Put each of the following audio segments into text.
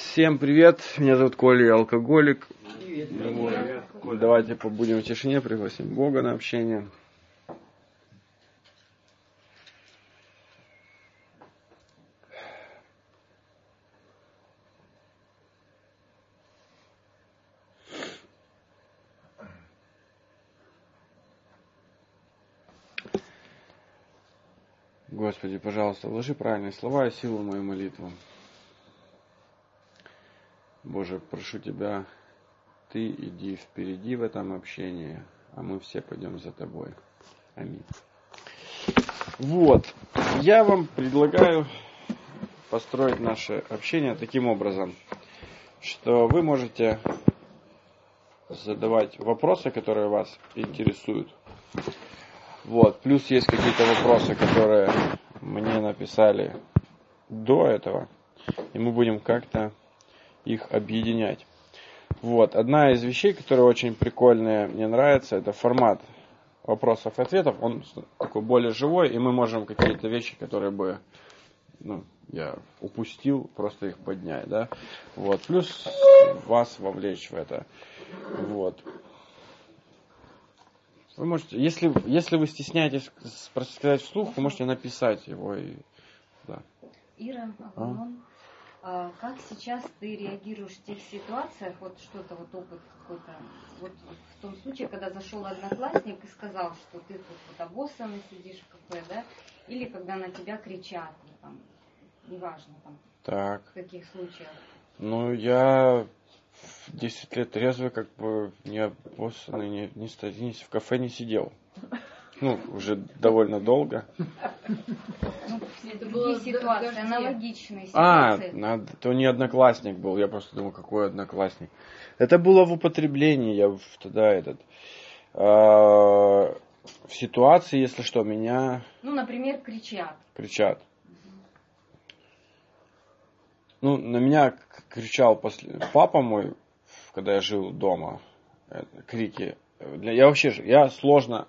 Всем привет, меня зовут Коля, я алкоголик. Привет. Давайте побудем в тишине, пригласим Бога на общение. Господи, пожалуйста, вложи правильные слова и силу в мою молитву. Боже, прошу Тебя, Ты иди впереди в этом общении, а мы все пойдем за Тобой. Аминь. Вот, я вам предлагаю построить наше общение таким образом, что вы можете задавать вопросы, которые вас интересуют. Вот, плюс есть какие-то вопросы, которые мне написали до этого, и мы будем как-то их объединять. Вот, одна из вещей, которая очень прикольная, мне нравится, это формат вопросов и ответов. Он такой более живой, и мы можем какие-то вещи, которые бы, я упустил, просто их поднять, да. Вот, плюс вас вовлечь в это. Вот. Вы можете, если вы стесняетесь сказать вслух, вы можете написать его. Да. Ира, Авалон, как сейчас ты реагируешь в тех ситуациях, вот что-то, вот опыт какой-то, вот в том случае, когда зашел одноклассник и сказал, что ты тут вот обоссанный сидишь в кафе, да, или когда на тебя кричат, там, неважно, там, Так. в каких случаях? Я 10 лет трезвый, как бы не обоссанный, в кафе не сидел. Уже довольно долго. Это другие ситуации, аналогичные ситуации. То не одноклассник был, я просто думал, какой одноклассник. Это было в употреблении, я тогда в ситуации, если что, меня... например, кричат. Кричат. На меня кричал папа мой, когда я жил дома. Крики. Я сложно...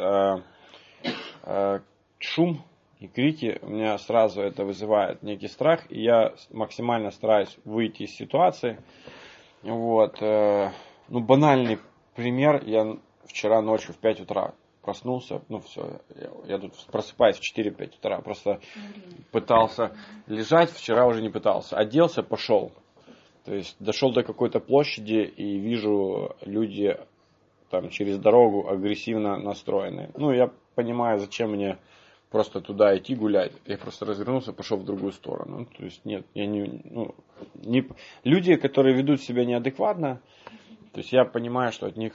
шум и крики, у меня сразу это вызывает некий страх, и я максимально стараюсь выйти из ситуации. Вот. Банальный пример, я вчера ночью в 5 утра проснулся, все, я тут просыпаюсь в 4-5 утра, просто пытался лежать, вчера уже не пытался, оделся, пошел. То есть дошел до какой-то площади и вижу люди там через дорогу агрессивно настроенные. Я понимаю, зачем мне просто туда идти гулять. Я просто развернулся, пошел в другую сторону. То есть нет, я не люди, которые ведут себя неадекватно, то есть я понимаю, что от них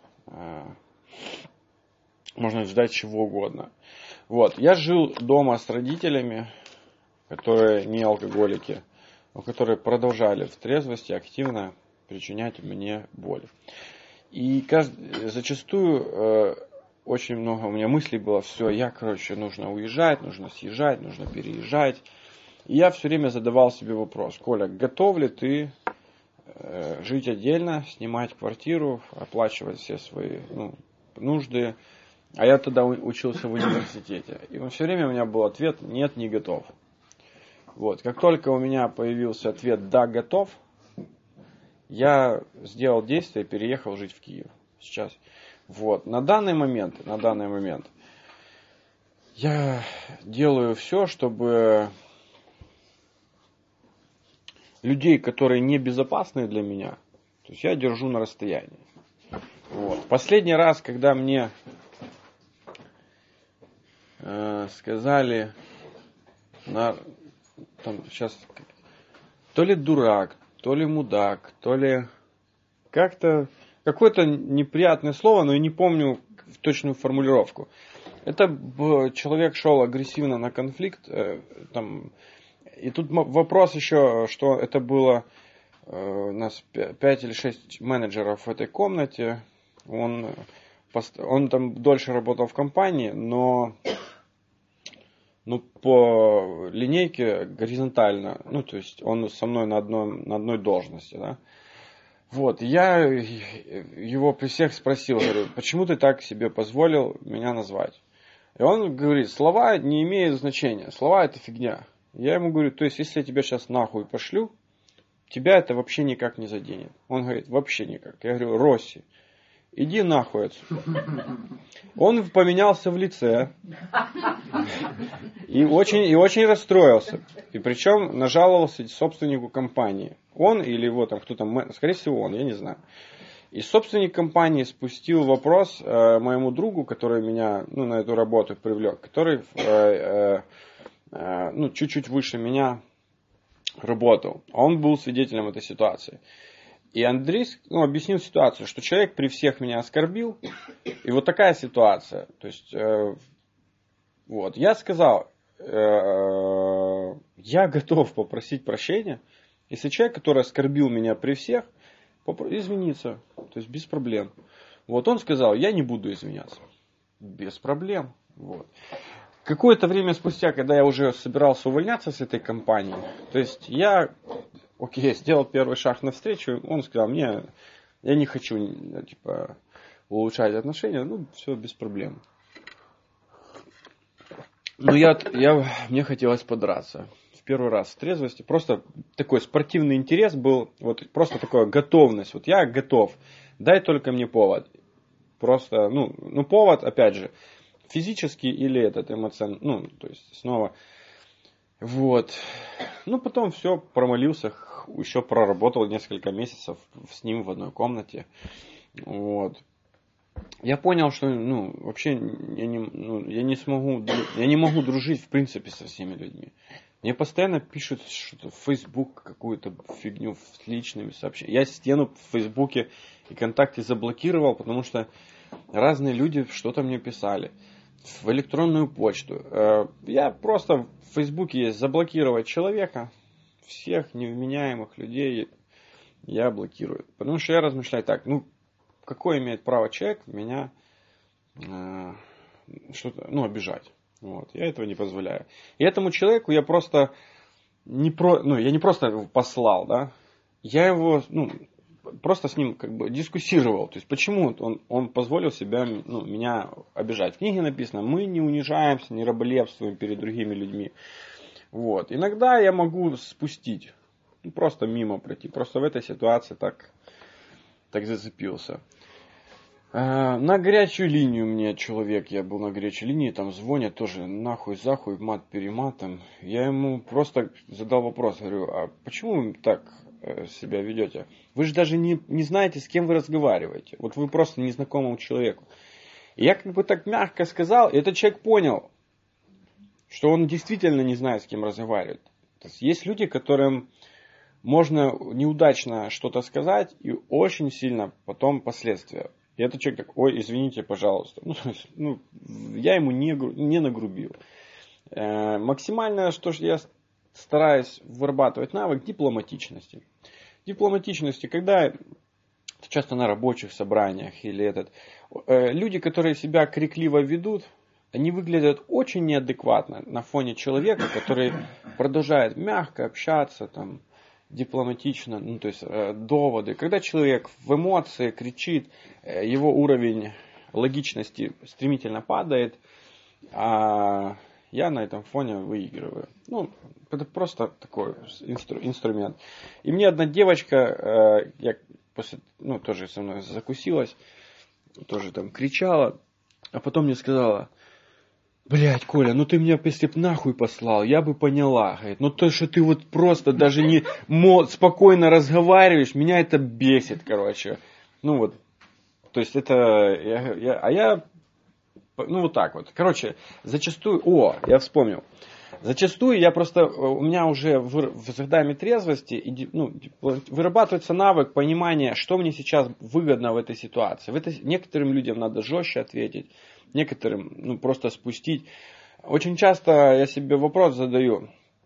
можно ждать чего угодно. Вот, я жил дома с родителями, которые не алкоголики, но которые продолжали в трезвости активно причинять мне боль. И зачастую очень много у меня мыслей было, нужно уезжать, нужно съезжать, нужно переезжать. И я все время задавал себе вопрос: Коля, готов ли ты жить отдельно, снимать квартиру, оплачивать все свои нужды? А я тогда учился в университете. И все время у меня был ответ: нет, не готов. Вот. Как только у меня появился ответ «да, готов», я сделал действие и переехал жить в Киев. Сейчас. Вот. На данный момент я делаю все, чтобы людей, которые небезопасны для меня, то есть я держу на расстоянии. Вот. Последний раз, когда мне сказали, сейчас, то ли дурак, то ли мудак, то ли как-то какое-то неприятное слово, но я не помню точную формулировку. Это человек шел агрессивно на конфликт. И тут вопрос еще, что это было у нас 5 или 6 менеджеров в этой комнате. Он там дольше работал в компании, но по линейке горизонтально, то есть он со мной на одной должности, да. Вот, я его при всех спросил, говорю, почему ты так себе позволил меня назвать? И он говорит, слова не имеют значения, слова это фигня. Я ему говорю, то есть если я тебя сейчас нахуй пошлю, тебя это вообще никак не заденет. Он говорит, вообще никак. Я говорю, Росси, иди нахуй отсюда. Он поменялся в лице. И очень расстроился. И причем нажаловался собственнику компании. Он или его там кто-то, скорее всего он, я не знаю. И собственник компании спустил вопрос моему другу, который меня на эту работу привлек, который чуть-чуть выше меня работал. Он был свидетелем этой ситуации. И Андрей объяснил ситуацию, что человек при всех меня оскорбил. И вот такая ситуация. То есть, я сказал, я готов попросить прощения, если человек, который оскорбил меня при всех, извиниться. То есть, без проблем. Вот он сказал, я не буду извиняться. Без проблем. Вот. Какое-то время спустя, когда я уже собирался увольняться с этой компании, то есть я сделал первый шаг навстречу, он сказал, я не хочу улучшать отношения, все без проблем. Но мне хотелось подраться. В первый раз в трезвости. Просто такой спортивный интерес был, просто такая готовность. Я готов, дай только мне повод. Просто, повод, опять же, физический или эмоциональный, то есть снова. Вот. Потом все, промолился, еще проработал несколько месяцев с ним в одной комнате. Вот. Я понял, что, вообще я не могу дружить в принципе со всеми людьми. Мне постоянно пишут что-то в Facebook, какую-то фигню с личными сообщениями. Я стену в Фейсбуке и ВКонтакте заблокировал, потому что разные люди что-то мне писали. В электронную почту. Я просто в Фейсбуке есть заблокировать человека, всех невменяемых людей я блокирую. Потому что я размышляю так, какое имеет право человек меня обижать. Вот. Я этого не позволяю. И этому человеку я просто я не просто его послал, да, я его, просто с ним дискуссировал. То есть, почему он позволил себя, меня обижать. В книге написано, мы не унижаемся, не раболепствуем перед другими людьми. Вот. Иногда я могу спустить, просто мимо пройти. Просто в этой ситуации так зацепился. На горячую линию мне я был на горячей линии, там звонят тоже нахуй-захуй, мат-перематом. Я ему просто задал вопрос, говорю, а почему вы так себя ведете? Вы же даже не знаете, с кем вы разговариваете. Вот вы просто незнакомому человеку. И я так мягко сказал, и этот человек понял, что он действительно не знает, с кем разговаривает. То есть люди, которым можно неудачно что-то сказать, и очень сильно потом последствия. И этот человек так, ой, извините, пожалуйста. Я ему не нагрубил. Максимально, что я стараюсь вырабатывать навык дипломатичности. Дипломатичности, когда часто на рабочих собраниях или люди, которые себя крикливо ведут, они выглядят очень неадекватно на фоне человека, который продолжает мягко общаться, дипломатично, то есть доводы. Когда человек в эмоции кричит, его уровень логичности стремительно падает, а я на этом фоне выигрываю. Это просто такой инструмент. И мне одна девочка, тоже со мной закусилась, тоже кричала, а потом мне сказала, блядь, Коля, ты меня если б нахуй послал, я бы поняла. Говорит, то, что ты просто даже не спокойно разговариваешь, меня это бесит, короче. То есть это, вот так вот. Короче, зачастую, я вспомнил. Зачастую у меня уже в годами трезвости вырабатывается навык понимания, что мне сейчас выгодно в этой ситуации. Некоторым людям надо жестче ответить, некоторым просто спустить. Очень часто я себе вопрос задаю,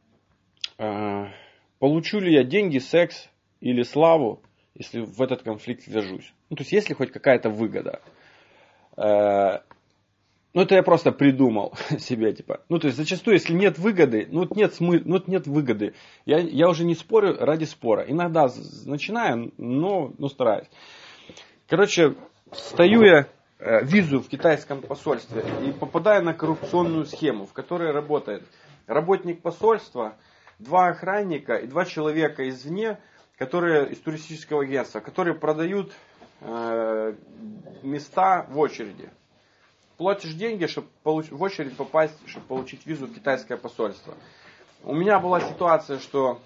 получу ли я деньги, секс или славу, если в этот конфликт ввяжусь. То есть, есть ли хоть какая-то выгода. Это я просто придумал себе, то есть, зачастую, если нет выгоды, нет выгоды. Я уже не спорю ради спора. Иногда начинаю, но стараюсь. Короче, стою я, визу в китайском посольстве и попадаю на коррупционную схему, в которой работает работник посольства, 2 охранника и 2 человека извне, которые из туристического агентства, которые продают места в очереди. Платишь деньги, чтобы в очередь попасть, чтобы получить визу в китайское посольство. У меня была ситуация, что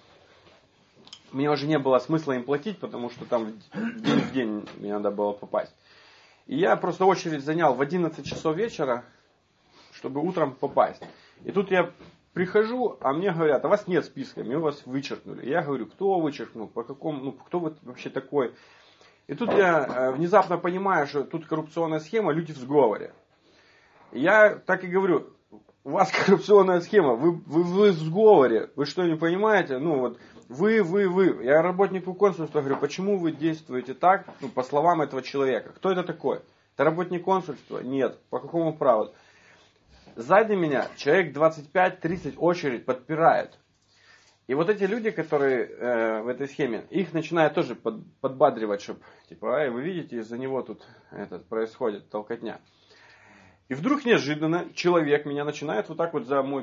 мне уже не было смысла им платить, потому что там день в день мне надо было попасть. И я просто очередь занял в 11 часов вечера, чтобы утром попасть. И тут я прихожу, а мне говорят, а вас нет списка, мы вас вычеркнули. И я говорю, кто вычеркнул, по какому, кто вы вообще такой? И тут я внезапно понимаю, что тут коррупционная схема, люди в сговоре. И я так и говорю, у вас коррупционная схема, вы в сговоре, вы что, не понимаете? Ну вот, вы. Я работнику консульства говорю, почему вы действуете так, ну, по словам этого человека? Кто это такой? Это работник консульства? Нет. По какому праву? Сзади меня человек 25-30 очередь подпирает. И вот эти люди, которые в этой схеме, их начинают тоже подбадривать, чтобы, типа, вы видите, из-за него тут происходит толкотня. И вдруг неожиданно человек меня начинает вот так вот за мой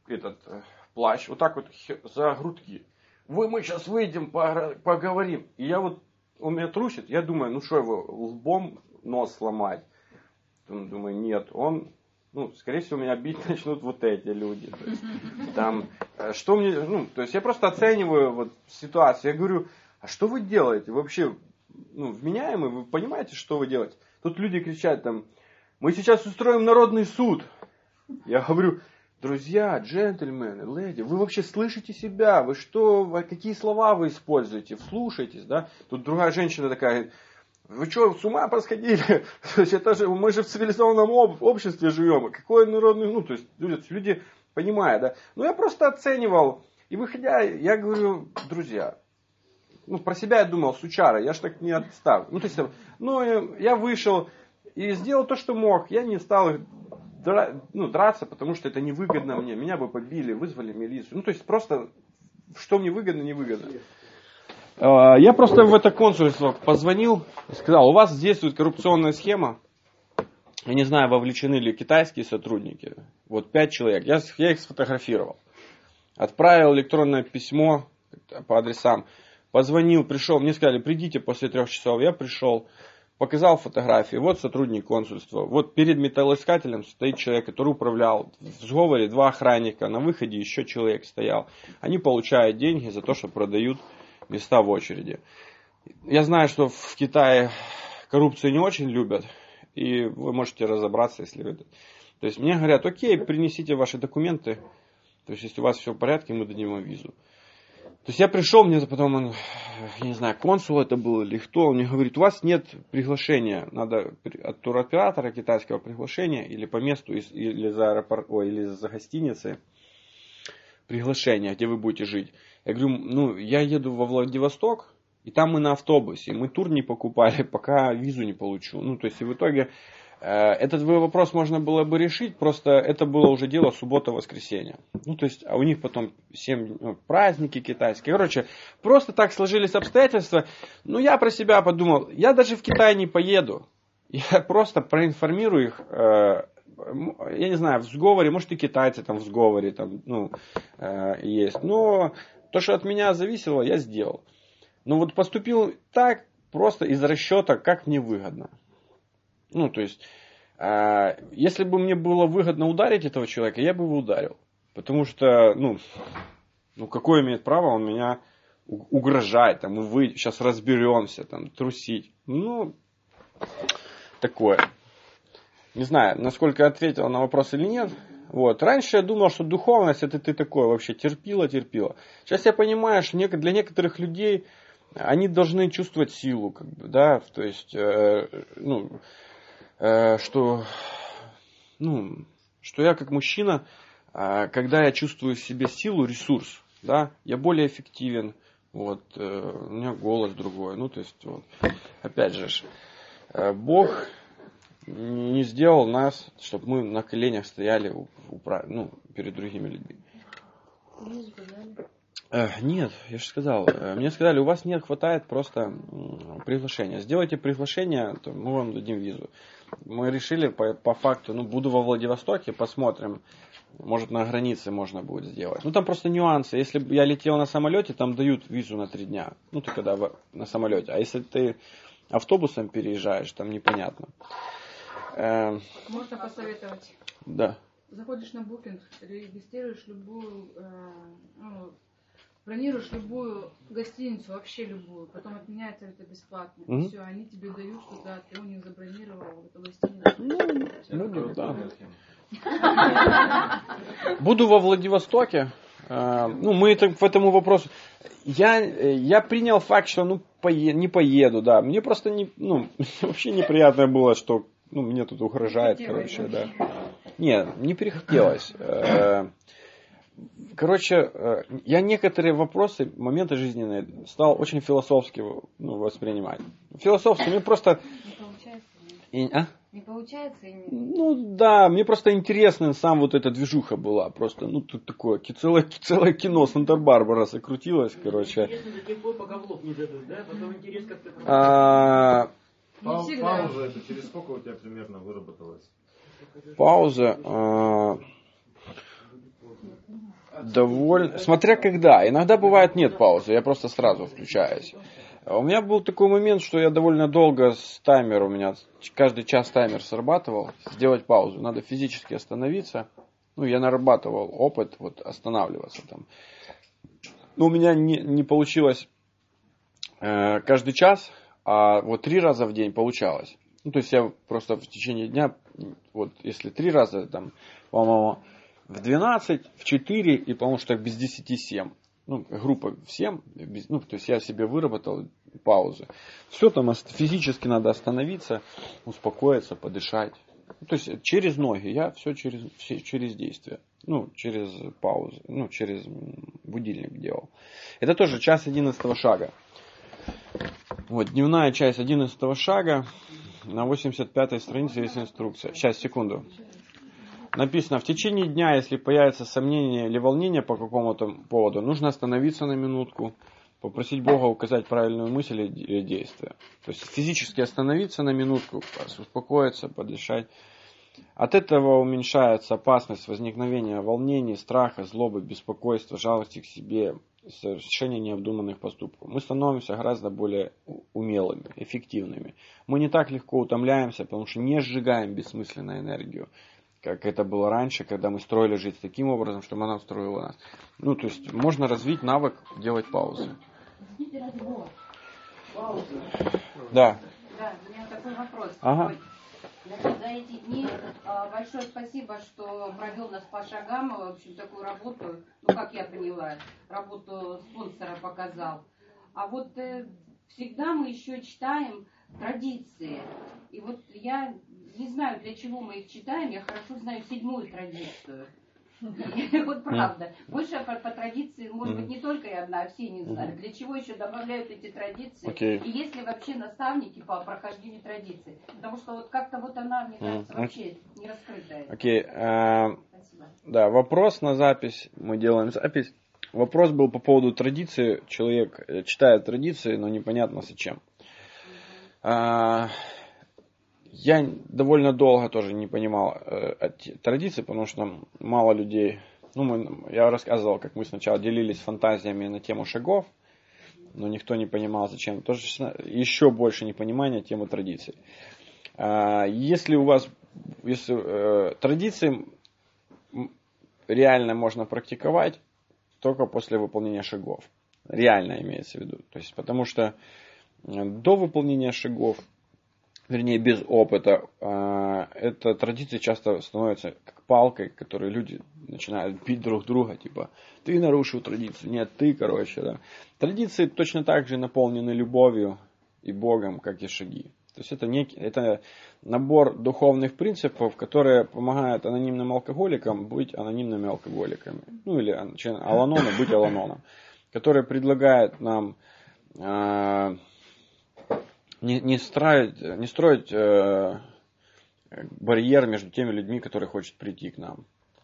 плащ, вот так вот за грудки. Мы сейчас выйдем, поговорим. И я вот, он меня трусит, я думаю, ну что его, лбом нос сломать? Думаю, нет, он, скорее всего, меня бить начнут вот эти люди. То есть, там, что мне, то есть я просто оцениваю вот ситуацию. Я говорю, а что вы делаете? Вообще, вменяемый, вы понимаете, что вы делаете? Тут люди кричат там, мы сейчас устроим народный суд. Я говорю, друзья, джентльмены, леди, вы вообще слышите себя? Вы что, какие слова вы используете? Вслушайтесь, да? Тут другая женщина такая, вы что, с ума посходили? Мы же в цивилизованном обществе живем. Какой народный, то есть люди понимают, да? Я просто оценивал. И выходя, я говорю, друзья, про себя я думал, сучара, я ж так не отставлю. Я вышел и сделал то, что мог. Я не стал драться, потому что это невыгодно мне. Меня бы побили, вызвали милицию. То есть просто, что мне выгодно, невыгодно. Я просто в это консульство позвонил и сказал, у вас действует коррупционная схема. Я не знаю, вовлечены ли китайские сотрудники. Вот 5 человек. Я их сфотографировал. Отправил электронное письмо по адресам. Позвонил, пришел. Мне сказали, придите после 3 часов. Я пришел. Показал фотографии. Вот сотрудник консульства. Вот перед металлоискателем стоит человек, который управлял. В сговоре 2 охранника. На выходе еще человек стоял. Они получают деньги за то, что продают места в очереди. Я знаю, что в Китае коррупцию не очень любят. И вы можете разобраться, если вы... То есть мне говорят, окей, принесите ваши документы. То есть если у вас все в порядке, мы дадим вам визу. То есть я пришел, мне потом, я не знаю, консул это был или кто, он мне говорит, у вас нет приглашения, надо от туроператора китайского приглашения или по месту, или за аэропорт, или за гостиницей приглашение, где вы будете жить. Я говорю, я еду во Владивосток, и там мы на автобусе, мы тур не покупали, пока визу не получу. То есть и в итоге этот вопрос можно было бы решить, просто это было уже дело суббота-воскресенье. То есть, а у них потом 7 праздники китайские. Короче, просто так сложились обстоятельства. Я про себя подумал, я даже в Китай не поеду. Я просто проинформирую их, я не знаю, в сговоре, может и китайцы там в сговоре есть. Но то, что от меня зависело, я сделал. Но вот поступил так просто из расчета, как мне выгодно. То есть, если бы мне было выгодно ударить этого человека, я бы его ударил. Потому что, какое имеет право он меня угрожать, мы сейчас разберемся, трусить. Такое. Не знаю, насколько я ответил на вопрос или нет. Вот. Раньше я думал, что духовность это ты такое вообще терпила. Сейчас я понимаю, что для некоторых людей они должны чувствовать силу, то есть, что я как мужчина, когда я чувствую в себе силу, ресурс, я более эффективен, у меня голос другой, то есть, опять же, Бог не сделал нас, чтобы мы на коленях стояли перед другими людьми. Нет, я же сказал. Мне сказали, у вас не хватает просто приглашения. Сделайте приглашение, то мы вам дадим визу. Мы решили по факту, буду во Владивостоке, посмотрим. Может, на границе можно будет сделать. Там просто нюансы. Если бы я летел на самолете, там дают визу на 3 дня. Ты когда на самолете. А если ты автобусом переезжаешь, там непонятно. Можно посоветовать? Да. Заходишь на Booking, регистрируешь любую, бронируешь любую гостиницу, вообще любую, потом отменяется это бесплатно. И все, они тебе дают, что да, ты у них забронировал эту гостиницу. Да. Буду во Владивостоке. Мы в этому вопросу. Я принял факт, что не поеду, да. Мне просто вообще неприятно было, что мне тут угрожает, короче, да. Нет, не перехотелось. Короче, я некоторые вопросы, моменты жизненные стал очень философски воспринимать. Философски, мне просто... Не получается? Да, мне просто интересно, сам эта движуха была. Просто, тут такое, целое кино Санта-Барбара закрутилось, короче. Интересно до тех пор, пока в лоб не дадут, да? Потом интерес как-то... Пауза это через сколько у тебя примерно выработалась? Пауза... довольно... Смотря когда. Иногда бывает нет паузы, я просто сразу включаюсь. У меня был такой момент, что я довольно долго с таймером, у меня каждый час таймер срабатывал, сделать паузу. Надо физически остановиться. Я нарабатывал опыт, останавливаться там. Но у меня не получилось каждый час, а 3 раза в день получалось. То есть я просто в течение дня, если 3 раза, там, по-моему, в 12, в 4 и, по-моему, что без 10 7. Группа в 7, то есть я себе выработал паузы. Все там физически надо остановиться, успокоиться, подышать. То есть через ноги, я все через действие. Через паузу, через будильник делал. Это тоже часть 11 шага. Дневная часть 11 шага. На 85-й странице есть инструкция. Сейчас, секунду. Написано, в течение дня, если появится сомнение или волнение по какому-то поводу, нужно остановиться на минутку, попросить Бога указать правильную мысль или действие. То есть физически остановиться на минутку, успокоиться, подышать. От этого уменьшается опасность возникновения волнений, страха, злобы, беспокойства, жалости к себе, совершения необдуманных поступков. Мы становимся гораздо более умелыми, эффективными. Мы не так легко утомляемся, потому что не сжигаем бессмысленную энергию, как это было раньше, когда мы строили жизнь таким образом, чтобы она строила нас. То есть можно развить навык делать паузы. Да. Да, у меня такой вопрос. Ага. За эти дни большое спасибо, что провел нас по шагам, в общем, такую работу, как я поняла, работу спонсора показал. А всегда мы еще читаем традиции. И я не знаю, для чего мы их читаем, я хорошо знаю 7-ю традицию. Правда. Больше по традиции, может быть, не только я одна, а все не знают. Для чего еще добавляют эти традиции? И есть ли вообще наставники по прохождению традиций? Потому что как-то она, мне кажется, вообще не раскрытая. Окей. Спасибо. Да, вопрос на запись. Мы делаем запись. Вопрос был по поводу традиции. Человек читает традиции, но непонятно зачем. Я довольно долго тоже не понимал традиции, потому что мало людей... я рассказывал, как мы сначала делились фантазиями на тему шагов, но никто не понимал, зачем. Тоже еще больше непонимания темы традиций. Если традиции реально можно практиковать только после выполнения шагов. Реально имеется в виду. То есть, потому что до выполнения шагов, вернее, без опыта, эта традиция часто становится как палкой, которой люди начинают бить друг друга, типа, ты нарушил традицию, нет, ты, да. Традиции точно так же наполнены любовью и Богом, как и шаги. То есть это набор духовных принципов, которые помогают анонимным алкоголикам быть анонимными алкоголиками. Или аланонам быть аланоном. Которые предлагают нам не строить барьер между теми людьми, которые хотят прийти к нам.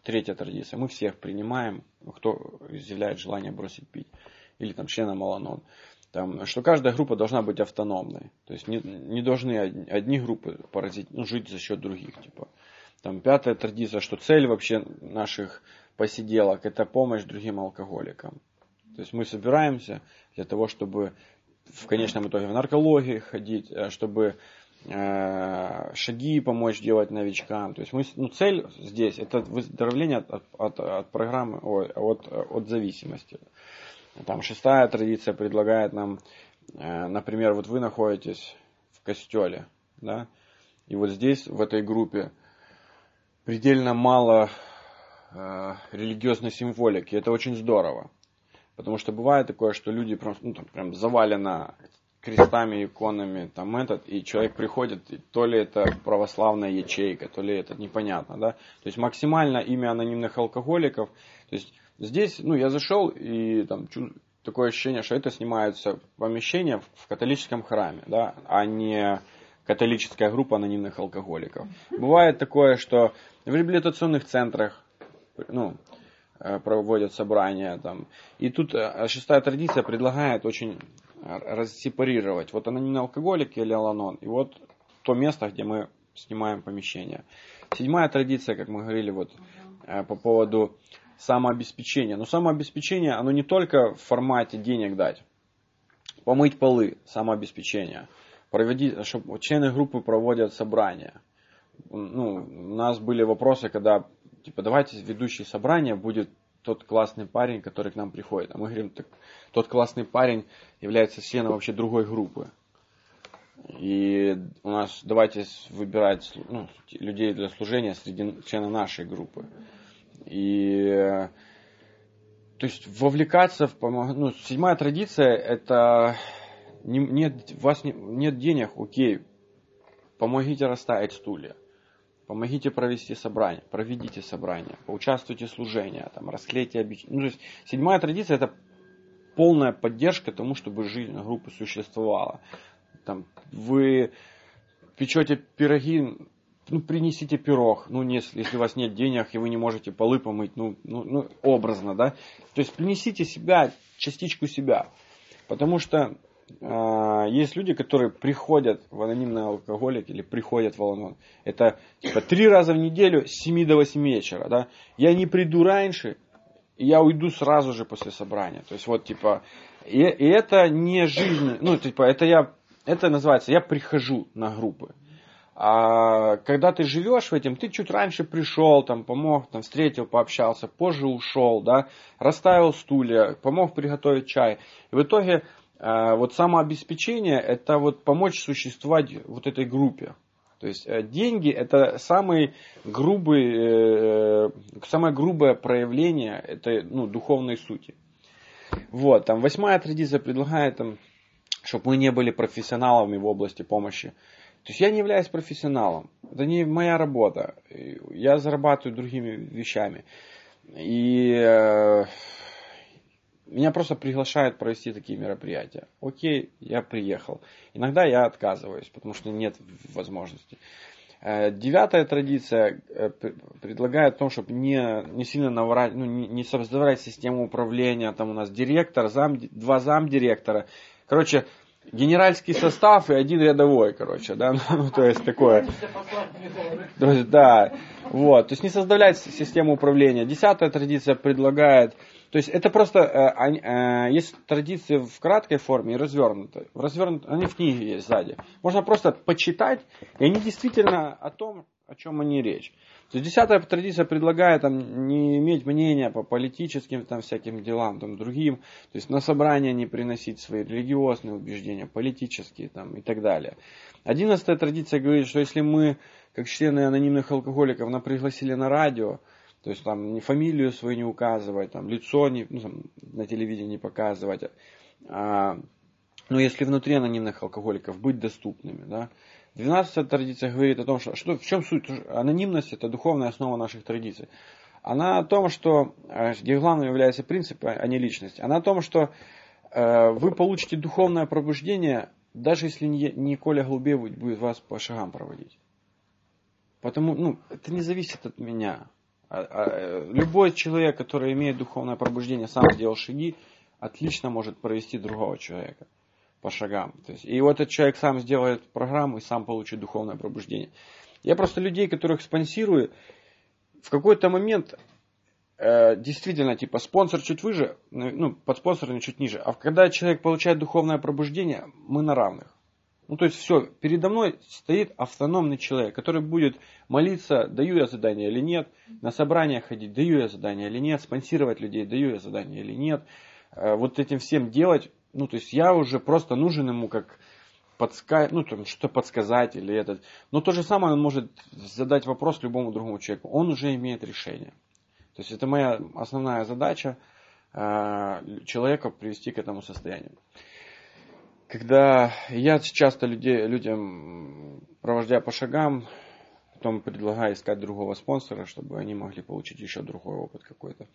третья традиция. Мы всех принимаем, кто изъявляет желание бросить пить. Или там членам Ал-Анон. Там, что каждая группа должна быть автономной. То есть не должны одни группы поразить, жить за счет других. Типа. Там, пятая традиция, что цель вообще наших посиделок — это помощь другим алкоголикам. То есть мы собираемся для того, чтобы в конечном итоге в наркологии ходить, чтобы шаги помочь делать новичкам. То есть цель здесь — это выздоровление от программы, от зависимости. Там шестая традиция предлагает нам, например, вот вы находитесь в костеле, да, и вот здесь, в этой группе, предельно мало религиозной символики. Это очень здорово. Потому что бывает такое, что люди прям завалены крестами, иконами, и человек приходит, и то ли это православная ячейка, то ли это непонятно, да. То есть максимально имя анонимных алкоголиков. То есть здесь, я зашел, и там такое ощущение, что это снимаются помещения в католическом храме, да, а не католическая группа анонимных алкоголиков. Бывает такое, что в реабилитационных центрах, проводят собрания там. И тут шестая традиция предлагает очень рассепарировать. Вот анонимный алкоголик или Ал-Анон, и вот то место, где мы снимаем помещение. Седьмая традиция, как мы говорили, по поводу самообеспечения. Но самообеспечение, оно не только в формате денег дать. Помыть полы, самообеспечение. Чтобы члены группы проводят собрания. У нас были вопросы, когда давайте ведущий собрания будет тот классный парень, который к нам приходит. А мы говорим, тот классный парень является членом вообще другой группы. И у нас давайте выбирать людей для служения среди членов нашей группы. И то есть вовлекаться седьмая традиция — это у вас нет денег, окей, помогите расставить стулья. Помогите провести собрание, проведите собрание, поучаствуйте в служении, расклейте обещания. То есть седьмая традиция — это полная поддержка тому, чтобы жизнь группы существовала. Вы печете пироги, принесите пирог, если у вас нет денег и вы не можете полы помыть, образно, да. То есть принесите частичку себя, потому что есть люди, которые приходят в анонимный алкоголик или приходят в Ал-Анон. Это 3 раза в неделю с 7 до 8 вечера. Да? Я не приду раньше, и я уйду сразу же после собрания. То есть и это не жизнь. Это называется я прихожу на группы. А когда ты живешь в этом, ты чуть раньше пришел, помог, встретил, пообщался, позже ушел, да, расставил стулья, помог приготовить чай. И в итоге самообеспечение — это помочь существовать этой группе. То есть деньги — это самое грубое проявление этой духовной сути. Восьмая традиция предлагает, чтобы мы не были профессионалами в области помощи. То есть я не являюсь профессионалом. Это не моя работа. Я зарабатываю другими вещами. И меня просто приглашают провести такие мероприятия. Окей, я приехал. Иногда я отказываюсь, потому что нет возможности. 9-я традиция предлагает о том, чтобы не сильно наврать, не создавать систему управления. Там у нас директор, 2 замдиректора. Короче, генеральский состав и 1 рядовой, да, то есть такое. Да, то есть не создавать систему управления. 10-я традиция предлагает. То есть это просто есть традиции в краткой форме и развернутые. Они в книге есть сзади. Можно просто почитать, и они действительно о том, о чем они речь. То есть 10-я традиция предлагает не иметь мнения по политическим всяким делам, другим. То есть на собрания не приносить свои религиозные убеждения, политические и так далее. 11-я традиция говорит, что если мы, как члены анонимных алкоголиков, нас пригласили на радио, то есть фамилию свою не указывать, лицо на телевидении не показывать. Но если внутри анонимных алкоголиков быть доступными. Да? 12-я традиция говорит о том, что в чем суть? Анонимность — это духовная основа наших традиций. Она о том, что, где главным является принцип, а не личность. Она о том, что вы получите духовное пробуждение, даже если не Коля Голубевич будет вас по шагам проводить. Потому это не зависит от меня. Любой человек, который имеет духовное пробуждение, сам сделал шаги, отлично может провести другого человека по шагам. То есть, и вот этот человек сам сделает программу и сам получит духовное пробуждение. Я просто людей, которых спонсирую, в какой-то момент действительно, типа, спонсор чуть выше, ну, под спонсором чуть ниже. А когда человек получает духовное пробуждение, мы на равных. Ну, то есть, все, передо мной стоит автономный человек, который будет молиться, даю я задание или нет, на собрания ходить, даю я задание или нет, спонсировать людей, даю я задание или нет. Вот этим всем делать, ну, то есть, я уже просто нужен ему как ну, там, что-то подсказать или этот. Но то же самое он может задать вопрос любому другому человеку. Он уже имеет решение. То есть это моя основная задача человека привести к этому состоянию. Когда я часто людям, провожая по шагам, потом предлагаю искать другого спонсора, чтобы они могли получить еще другой опыт какой-то.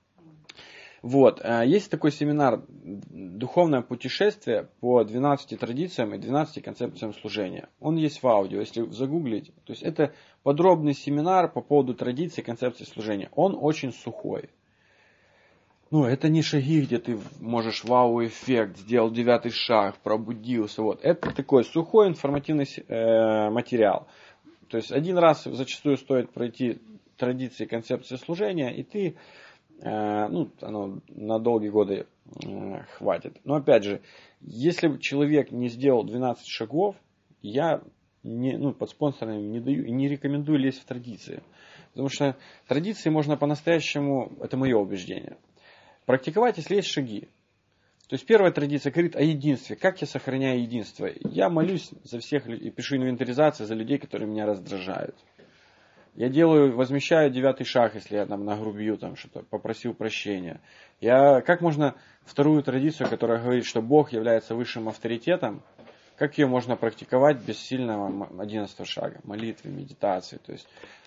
Вот. Есть такой семинар «Духовное путешествие по 12 традициям и 12 концепциям служения». Он есть в аудио, если загуглить. То есть это подробный семинар по поводу традиций и концепций служения. Он очень сухой. Ну, это не шаги, где ты можешь вау-эффект, сделал 9-й шаг, пробудился. Вот. Это такой сухой информативный материал. То есть один раз зачастую стоит пройти традиции и концепции служения, и ты... ну, оно на долгие годы хватит. Но опять же, если человек не сделал 12 шагов, я под спонсорами не даю и не рекомендую лезть в традиции. Потому что традиции можно по-настоящему, это мое убеждение, практиковать, если есть шаги. То есть первая традиция говорит о единстве. Как я сохраняю единство? Я молюсь за всех и пишу инвентаризацию за людей, которые меня раздражают. Я возмещаю 9-й шаг, если я там нагрубью, там что-то, попросил прощения. Как можно вторую традицию, которая говорит, что Бог является высшим авторитетом, как ее можно практиковать без сильного 11-го шага, молитвы, медитации. То есть,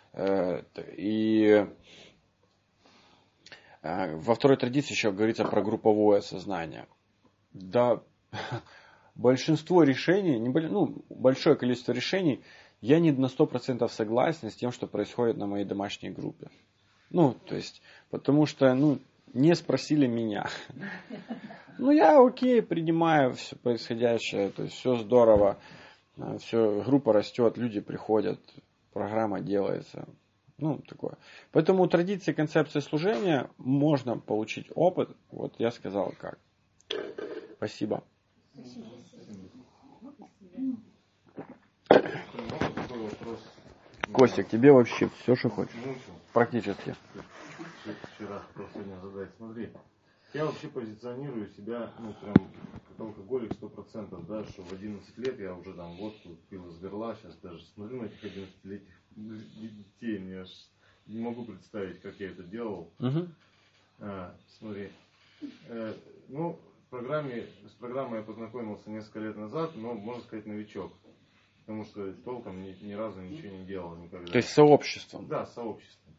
во второй традиции еще говорится про групповое сознание. Да, большинство решений, большое количество решений, я не на 100% согласен с тем, что происходит на моей домашней группе. Ну, то есть, потому что, не спросили меня. Я окей, принимаю все происходящее, то есть, все здорово, все, группа растет, люди приходят, программа делается, такое. Поэтому традиции, концепции служения можно получить опыт, вот я сказал как. Спасибо. Костик, тебе вообще все, что хочешь. Практически. Вчера хотел сегодня задать. Смотри, я вообще позиционирую себя, прям как алкоголик 100%, да, что в 11 лет я уже там водку пил из горла, сейчас даже смотрю на этих 11-летних детей, мне аж не могу представить, как я это делал. Смотри, с программой я познакомился несколько лет назад, но, можно сказать, новичок. Потому что толком ни разу ничего не делал никогда. То есть сообществом? Да, сообществом.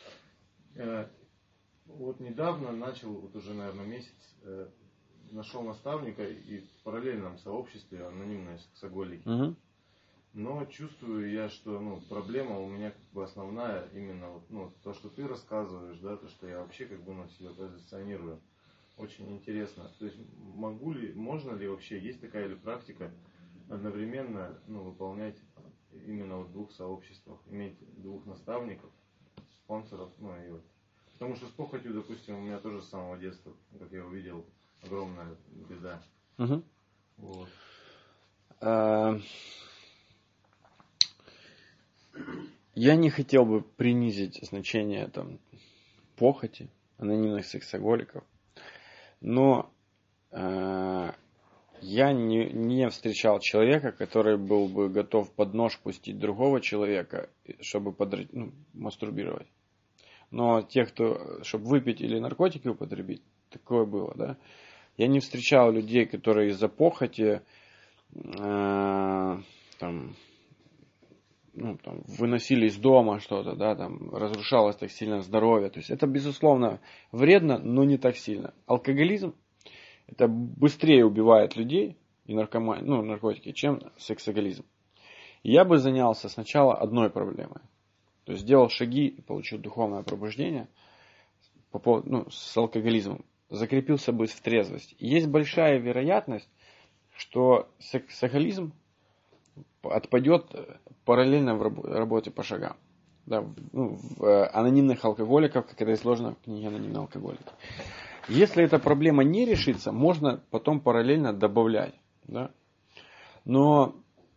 Вот недавно начал, вот уже, наверное, месяц, нашел наставника и в параллельном сообществе анонимной сексоголики. Угу. Но чувствую я, что проблема у меня как бы основная именно то, что ты рассказываешь, да, то, что я вообще как бы себя позиционирую. Очень интересно. То есть можно ли вообще, есть такая ли практика одновременно выполнять именно в двух сообществах, иметь двух наставников, спонсоров, и вот. Потому что с похотью, допустим, у меня тоже с самого детства, как я увидел, огромная беда. Угу. Вот. Я не хотел бы принизить значение похоти, анонимных сексоголиков, но я не встречал человека, который был бы готов под нож пустить другого человека, чтобы мастурбировать. Но те, чтобы выпить или наркотики употребить, такое было, да. Я не встречал людей, которые из-за похоти выносили из дома что-то, да, разрушалось так сильно здоровье. То есть это, безусловно, вредно, но не так сильно. Алкоголизм это быстрее убивает людей и наркотики, чем сексоголизм. И я бы занялся сначала одной проблемой. То есть сделал шаги и получил духовное пробуждение по поводу, с алкоголизмом, закрепился бы в трезвости. И есть большая вероятность, что сексаголизм отпадет параллельно в работе по шагам. Да, в анонимных алкоголиков, как это изложено в книге «Анонимные алкоголики». Если эта проблема не решится, можно потом параллельно добавлять. Да? Но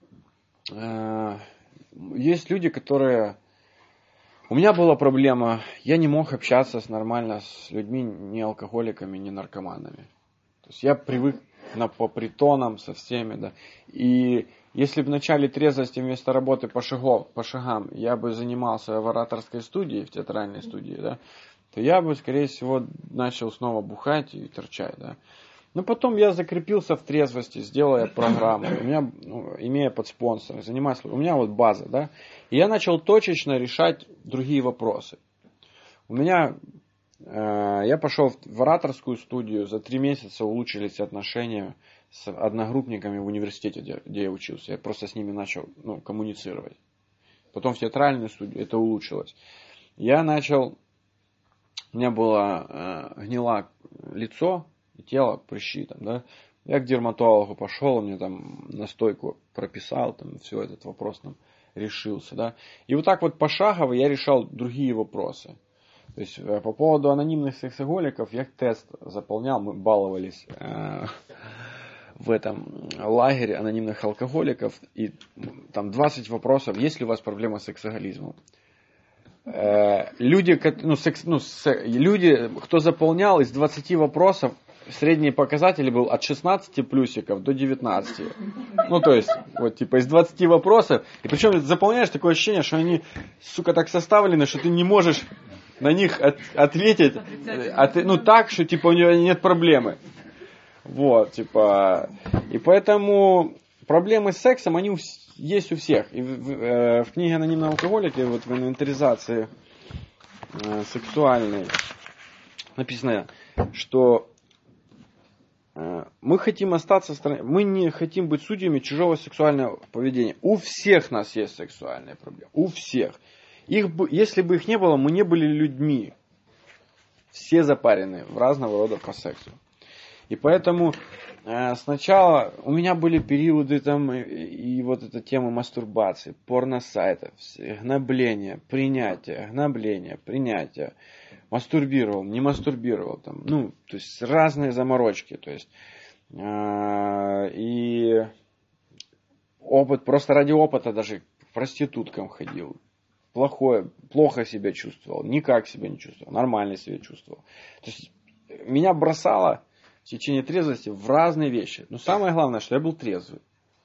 есть люди, которые... У меня была проблема, я не мог общаться нормально с людьми, ни алкоголиками, ни наркоманами. То есть я привык по притонам со всеми, да. И если бы в начале трезвости вместо работы по шагам я бы занимался в ораторской студии, в театральной студии, да, то я бы, скорее всего, начал снова бухать и торчать, да. Но потом я закрепился в трезвости, сделая программу, у меня, имея подспонсора, занимаясь, у меня вот база, да, и я начал точечно решать другие вопросы. Я пошел в ораторскую студию, за 3 месяца улучшились отношения с одногруппниками в университете, где я учился. Я просто с ними начал коммуницировать. Потом в театральную студию это улучшилось. У меня было гнило лицо и тело, прыщи там, да. Я к дерматологу пошел, он мне там настойку прописал, там все этот вопрос там решился, да. И вот так вот пошагово я решал другие вопросы. То есть по поводу анонимных сексоголиков я тест заполнял, мы баловались в этом лагере анонимных алкоголиков, и там 20 вопросов, есть ли у вас проблема с сексоголизмом. Люди, кто заполнял, из 20 вопросов средний показатель был от 16 плюсиков до 19. То есть, из 20 вопросов, и причем заполняешь, такое ощущение, что они, сука, так составлены, что ты не можешь на них ответить, так, что, у него нет проблемы. И поэтому проблемы с сексом, они есть у всех. И в книге «Анонимные алкоголики», в инвентаризации сексуальной, написано, что мы хотим остаться в стране, мы не хотим быть судьями чужого сексуального поведения. У всех нас есть сексуальные проблемы. У всех. Если бы их не было, мы не были людьми. Все запарены в разного рода по сексу. И поэтому сначала у меня были периоды там и вот эта тема мастурбации, порносайтов, гнобления, принятия, мастурбировал, не мастурбировал, там, то есть разные заморочки, то есть и опыт, просто ради опыта даже к проституткам ходил. Плохо себя чувствовал, никак себя не чувствовал, нормально себя чувствовал. То есть меня бросало в течение трезвости в разные вещи. Но самое главное, что я был трезвый.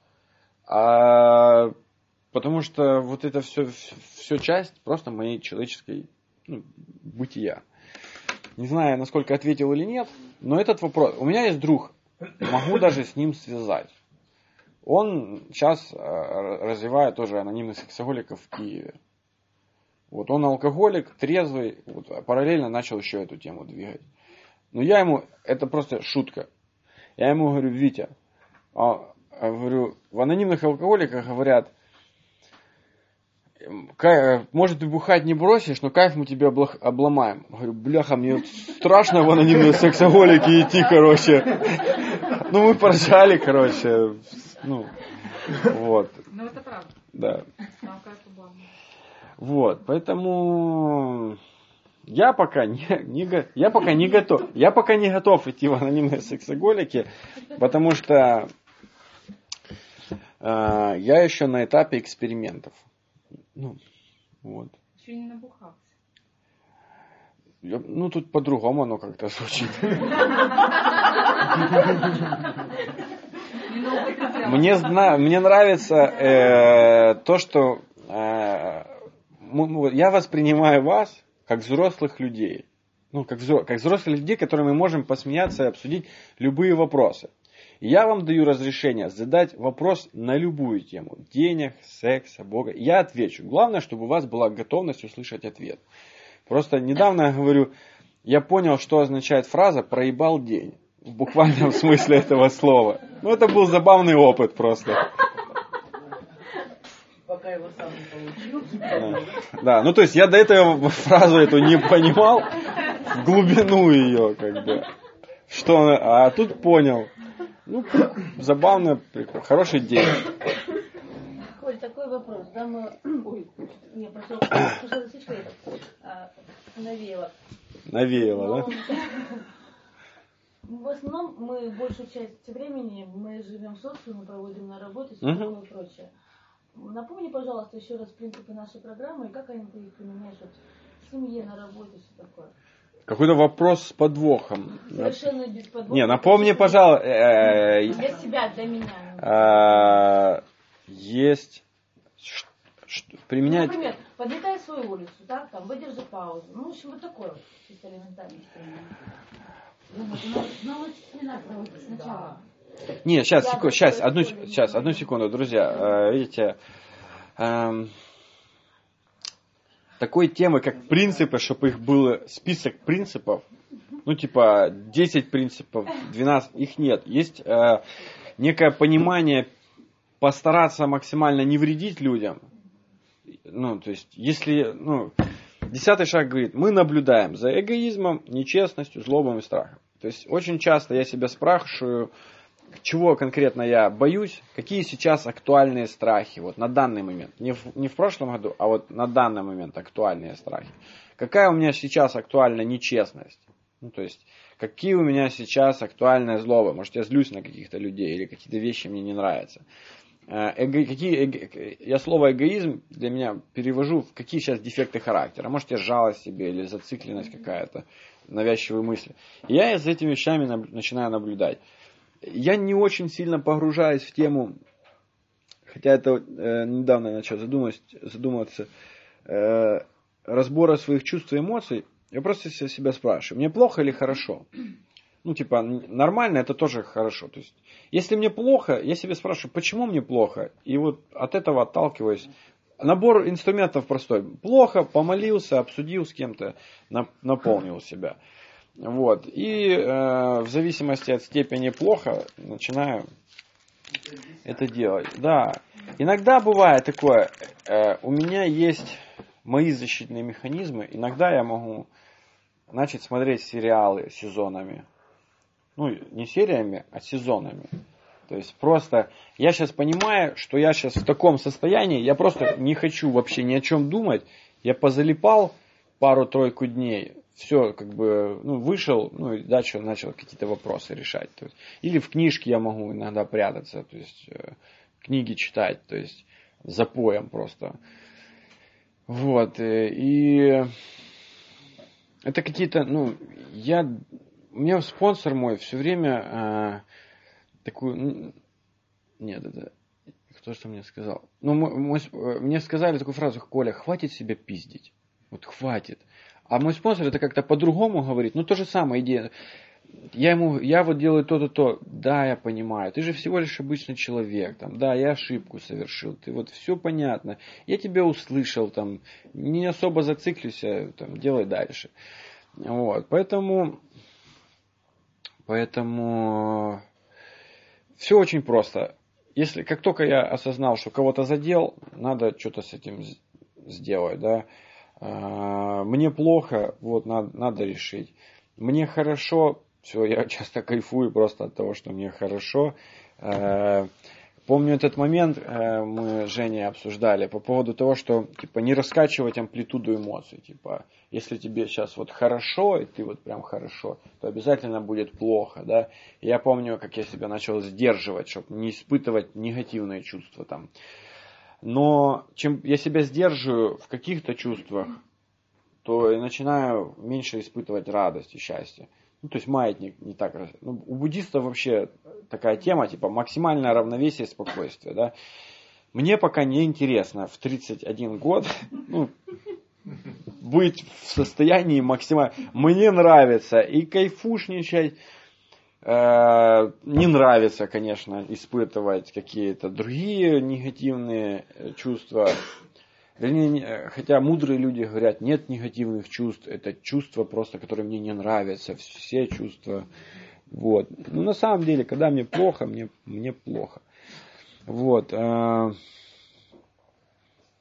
Потому что вот это все часть просто моей человеческой бытия. Не знаю, насколько ответил или нет, но этот вопрос... У меня есть друг, могу даже с ним связать. Он сейчас развивает тоже анонимных сексоголиков в Киеве. Он алкоголик, трезвый, параллельно начал еще эту тему двигать. Но я ему, это просто шутка. Я ему говорю: Витя, говорю, в анонимных алкоголиках говорят, может ты бухать не бросишь, но кайф мы тебе обломаем. Говорю: бляха, мне страшно в анонимные сексоголики идти, короче. Мы поржали, короче. Вот. Ну это правда. Да. Поэтому я пока не готов. Я пока не готов идти в анонимные сексоголики, потому что я еще на этапе экспериментов. Еще не набухался. Тут по-другому оно как-то звучит. Мне нравится то, что я воспринимаю вас как взрослых людей. Как взрослых людей, которыми мы можем посмеяться и обсудить любые вопросы. И я вам даю разрешение задать вопрос на любую тему. Денег, секса, Бога. Я отвечу. Главное, чтобы у вас была готовность услышать ответ. Просто недавно я говорю, я понял, что означает фраза «проебал день». В буквальном смысле этого слова. Это был забавный опыт просто. Пока пока его сам не получил. Да, ну то есть я до этого фразу эту не понимал, в глубину ее, как бы. Что она, а тут понял. Ну, забавно, прикольно, хороший день. Коль, такой вопрос. Да, мы... Ой, не, прошу, засечка навеяла. Навеяло, да? В основном мы большую часть времени мы живем в социуме, проводим на работе, все такое и прочее. Напомни, пожалуйста, еще раз принципы нашей программы и как они ты их применяешь вот, в семье, на работе, все такое. Какой-то вопрос с подвохом. Совершенно без подвоха. Не, напомни, пожалуйста. Для себя, для меня. Есть применять... Ну, например, подметай свою улицу, да, там, выдержи паузу. Ну, в общем, вот такое вот, чисто элементарное эксперимент. Ну, не надо проводить сначала. Не, сейчас, одну секунду, друзья. Видите, такой темы, как принципы, чтобы их было список принципов, ну, типа, 10 принципов, 12, их нет. Есть некое понимание постараться максимально не вредить людям. Ну, то есть, если, 10-й шаг говорит, мы наблюдаем за эгоизмом, нечестностью, злобом и страхом. То есть, очень часто я себя спрашиваю, чего конкретно я боюсь, какие сейчас актуальные страхи, вот на данный момент. Не в прошлом году, а вот на данный момент актуальные страхи. Какая у меня сейчас актуальная нечестность? Ну, то есть, какие у меня сейчас актуальные злобы? Может, я злюсь на каких-то людей или какие-то вещи мне не нравятся. Я слово эгоизм для меня перевожу в какие сейчас дефекты характера. Может, я жалость себе или зацикленность какая-то, навязчивые мысли. И я за этими вещами начинаю наблюдать. Я не очень сильно погружаюсь в тему, хотя это недавно я начал задумываться, разбора своих чувств и эмоций. Я просто себя спрашиваю, мне плохо или хорошо? Ну, типа, нормально, это тоже хорошо. То есть, если мне плохо, я себе спрашиваю, почему мне плохо? И вот от этого отталкиваюсь. Набор инструментов простой. Плохо, помолился, обсудил с кем-то, наполнил себя. Вот. И в зависимости от степени плохо начинаю это делать. Да. Иногда бывает такое, у меня есть мои защитные механизмы. Иногда я могу начать смотреть сериалы сезонами. Ну, не сериями, а сезонами. То есть просто я сейчас понимаю, что я сейчас в таком состоянии, я просто не хочу вообще ни о чем думать. Я позалипал пару-тройку дней, все, как бы, вышел, и дальше начал какие-то вопросы решать. То есть, или в книжке я могу иногда прятаться, то есть книги читать, то есть запоем просто. Вот, и это какие-то, у меня спонсор мой все время такую... Нет, это... Кто что мне сказал? Мне сказали такую фразу: Коля, хватит себя пиздить. Вот хватит. А мой спонсор это как-то по-другому говорит. То же самое идея. Я вот делаю то-то, то. Да, я понимаю. Ты же всего лишь обычный человек. Там, да, я ошибку совершил. Ты вот все понятно. Я тебя услышал. Там, не особо зациклюйся. Там, делай дальше. Вот. Поэтому все очень просто. Если как только я осознал, что кого-то задел, надо что-то с этим сделать, да. Мне плохо, вот надо решить. Мне хорошо, все, я часто кайфую просто от того, что мне хорошо. Помню этот момент, мы с Женей обсуждали по поводу того, что типа не раскачивать амплитуду эмоций. Типа, если тебе сейчас вот хорошо, и ты вот прям хорошо, то обязательно будет плохо, да. И я помню, как я себя начал сдерживать, чтобы не испытывать негативные чувства там. Но чем я себя сдерживаю в каких-то чувствах, то я начинаю меньше испытывать радость и счастье. То есть маятник не так. У буддистов вообще такая тема, типа максимальное равновесие и спокойствие. Да? Мне пока не интересно в 31 год быть в состоянии максимально... Мне нравится и кайфушничать. Не нравится, конечно, испытывать какие-то другие негативные чувства. Хотя мудрые люди говорят, нет негативных чувств, это чувства просто, которые мне не нравятся, все чувства. Вот. Но на самом деле, когда мне плохо, мне плохо. Вот.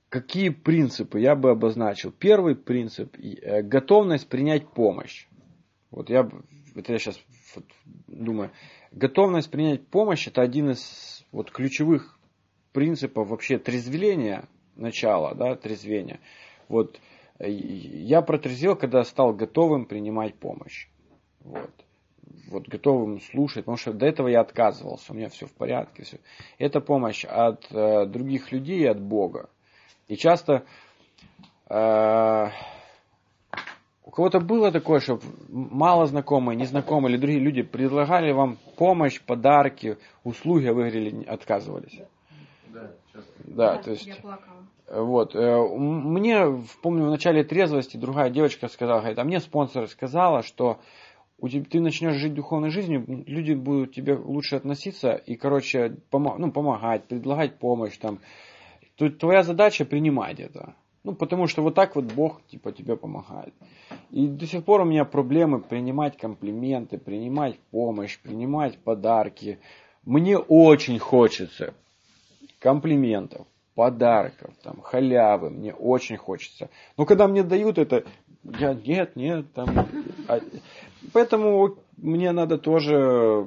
какие принципы я бы обозначил? Первый принцип – готовность принять помощь. Вот я сейчас думаю, готовность принять помощь – это один из вот ключевых принципов вообще трезвления, начала, да, трезвения. Вот я протрезвел, когда стал готовым принимать помощь. Вот готовым слушать, потому что до этого я отказывался, у меня все в порядке. Все. Это помощь от других людей и от Бога. И часто у кого-то было такое, что мало знакомые, незнакомые или другие люди предлагали вам помощь, подарки, услуги, а вы говорили, отказывались. Да, часто. Да, то есть. Я плакала. Вот. Мне, помню, в начале трезвости другая девочка сказала, говорит, а мне спонсор сказала, что ты начнешь жить духовной жизнью, люди будут к тебе лучше относиться и, короче, помогать, предлагать помощь. Там. Тут твоя задача принимать это. Потому что вот так вот Бог тебе помогает. И до сих пор у меня проблемы принимать комплименты, принимать помощь, принимать подарки. Мне очень хочется комплиментов, подарков, халявы, мне очень хочется. Но когда мне дают это, я нет. Поэтому мне надо тоже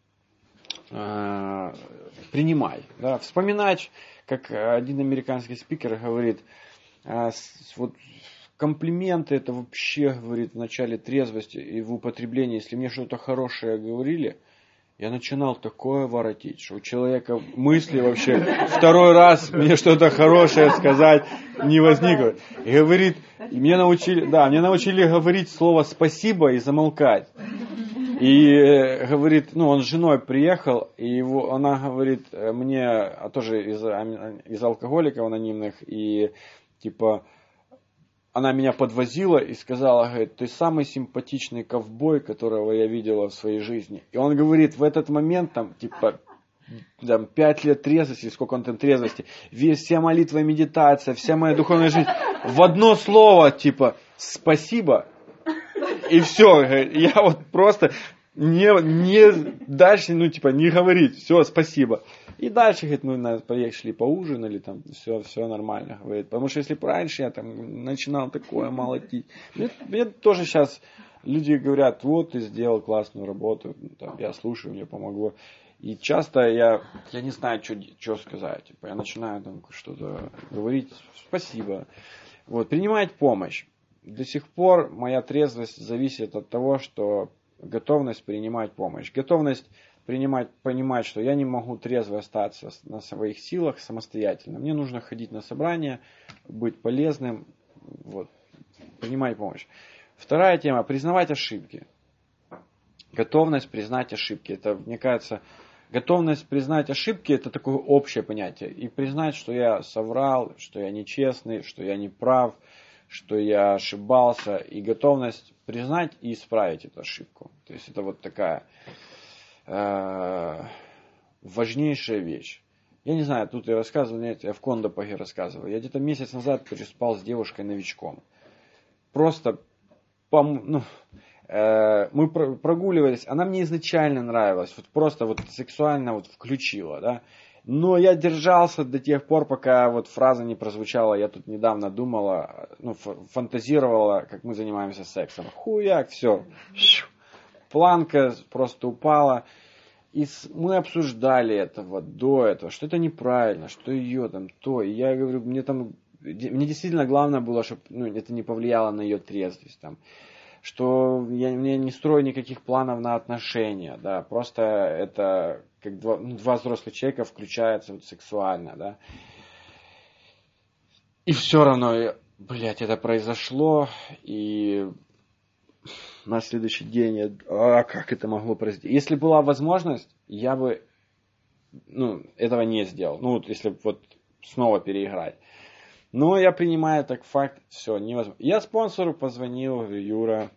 принимать. Да, вспоминать, как один американский спикер говорит, вот комплименты это вообще, говорит, в начале трезвости и в употреблении, если мне что-то хорошее говорили, я начинал такое воротить, что у человека мысли вообще второй раз мне что-то хорошее сказать не возникло. И говорит, меня научили говорить слово спасибо и замолкать. И говорит, он с женой приехал, и она говорит мне, тоже из алкоголиков анонимных, и она меня подвозила и сказала, говорит, ты самый симпатичный ковбой, которого я видела в своей жизни. И он говорит, в этот момент, 5 лет трезвости, сколько он там трезвости, вся молитва и медитация, вся моя духовная жизнь, в одно слово, спасибо, и все. Я вот просто не дальше, не говорить, все, спасибо. И дальше, говорит, мы поехали, поужинали, все нормально, говорит. Потому что если бы раньше я начинал такое молотить. Мне тоже сейчас люди говорят, вот ты сделал классную работу, я слушаю, мне помогло. И часто я не знаю, что сказать. Я начинаю что-то говорить, спасибо. Вот, принимать помощь. До сих пор моя трезвость зависит от того, что готовность принимать помощь. Готовность понимать, что я не могу трезво остаться на своих силах самостоятельно. Мне нужно ходить на собрания, быть полезным, принимать помощь. Вторая тема – признавать ошибки. Готовность признать ошибки. Это, мне кажется, готовность признать ошибки – это такое общее понятие. И признать, что я соврал, что я нечестный, что я не прав, что я ошибался. И готовность признать и исправить эту ошибку. То есть это вот такая важнейшая вещь. Я не знаю, тут я рассказывал, я в Кондопаге рассказывал. Я где-то месяц назад переспал с девушкой-новичком. Просто мы прогуливались, она мне изначально нравилась, просто сексуально включила, да. Но я держался до тех пор, пока фраза не прозвучала. Я тут недавно думала, фантазировала, как мы занимаемся сексом. Хуяк, все. Планка просто упала. И мы обсуждали до этого, что это неправильно, что ее то. И я говорю, мне действительно главное было, чтобы это не повлияло на ее трезвость. Что я не строю никаких планов на отношения. Да, просто это как два взрослых человека включаются сексуально. Да. И все равно, это произошло. И на следующий день как это могло произойти? Если была возможность, я бы этого не сделал. Если снова переиграть. Но я принимаю так факт, все, невозможно. Я спонсору позвонил, говорю, Юра,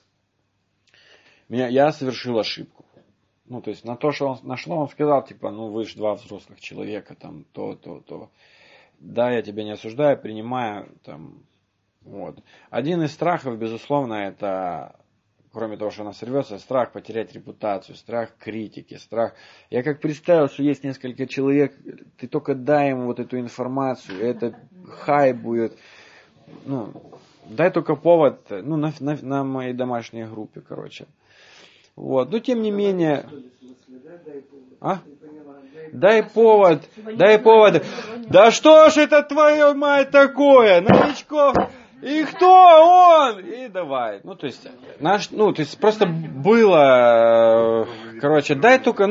я совершил ошибку. То есть на то, что он нашло, он сказал, вы же два взрослых человека, то. Да, я тебя не осуждаю, принимаю, вот. Один из страхов, безусловно, это, кроме того, что она сорвется, страх потерять репутацию, страх критики, страх. Я как представил, что есть несколько человек, ты только дай им эту информацию, это хай будет. Ну, дай только повод, ну, на моей домашней группе, короче. Вот, но тем не менее... А? Дай повод. Да что ж это, твою мать, такое? Новичков... И кто он? И давай. Ну, то есть, просто было, короче, дай только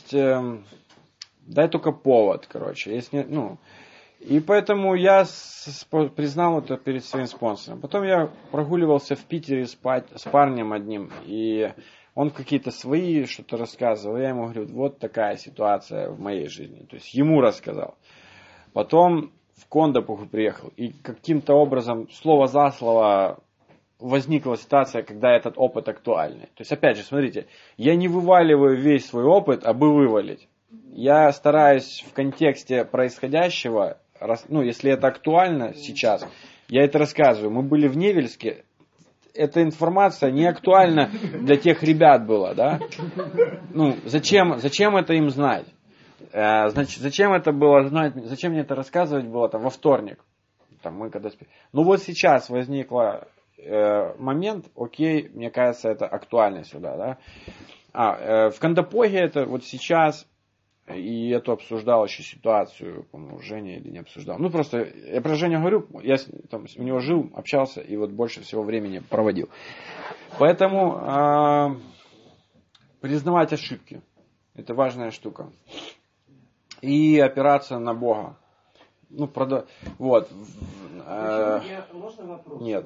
повод, короче. Если, и поэтому я признал это перед своим спонсором. Потом я прогуливался в Питере с парнем одним, и он какие-то свои что-то рассказывал. Я ему говорю, вот такая ситуация в моей жизни. То есть, ему рассказал. Потом в Кондопуху приехал, и каким-то образом, слово за слово, возникла ситуация, когда этот опыт актуальный. То есть, опять же, смотрите, я не вываливаю весь свой опыт, а бы вывалить. Я стараюсь в контексте происходящего, если это актуально сейчас, я это рассказываю. Мы были в Невельске, эта информация не актуальна для тех ребят была, да? Зачем это им знать? Значит, зачем это было знать, зачем мне это рассказывать было во вторник? Вот сейчас возникла момент, окей, мне кажется, это актуально сюда, да? В Кондопоге это вот сейчас, и я то обсуждал еще ситуацию, по-моему, Женя или не обсуждал. Просто я про Женю говорю, я у него жил, общался, и вот больше всего времени проводил. Поэтому признавать ошибки, это важная штука. И опираться на Бога. Вот. Можно вопрос? Нет.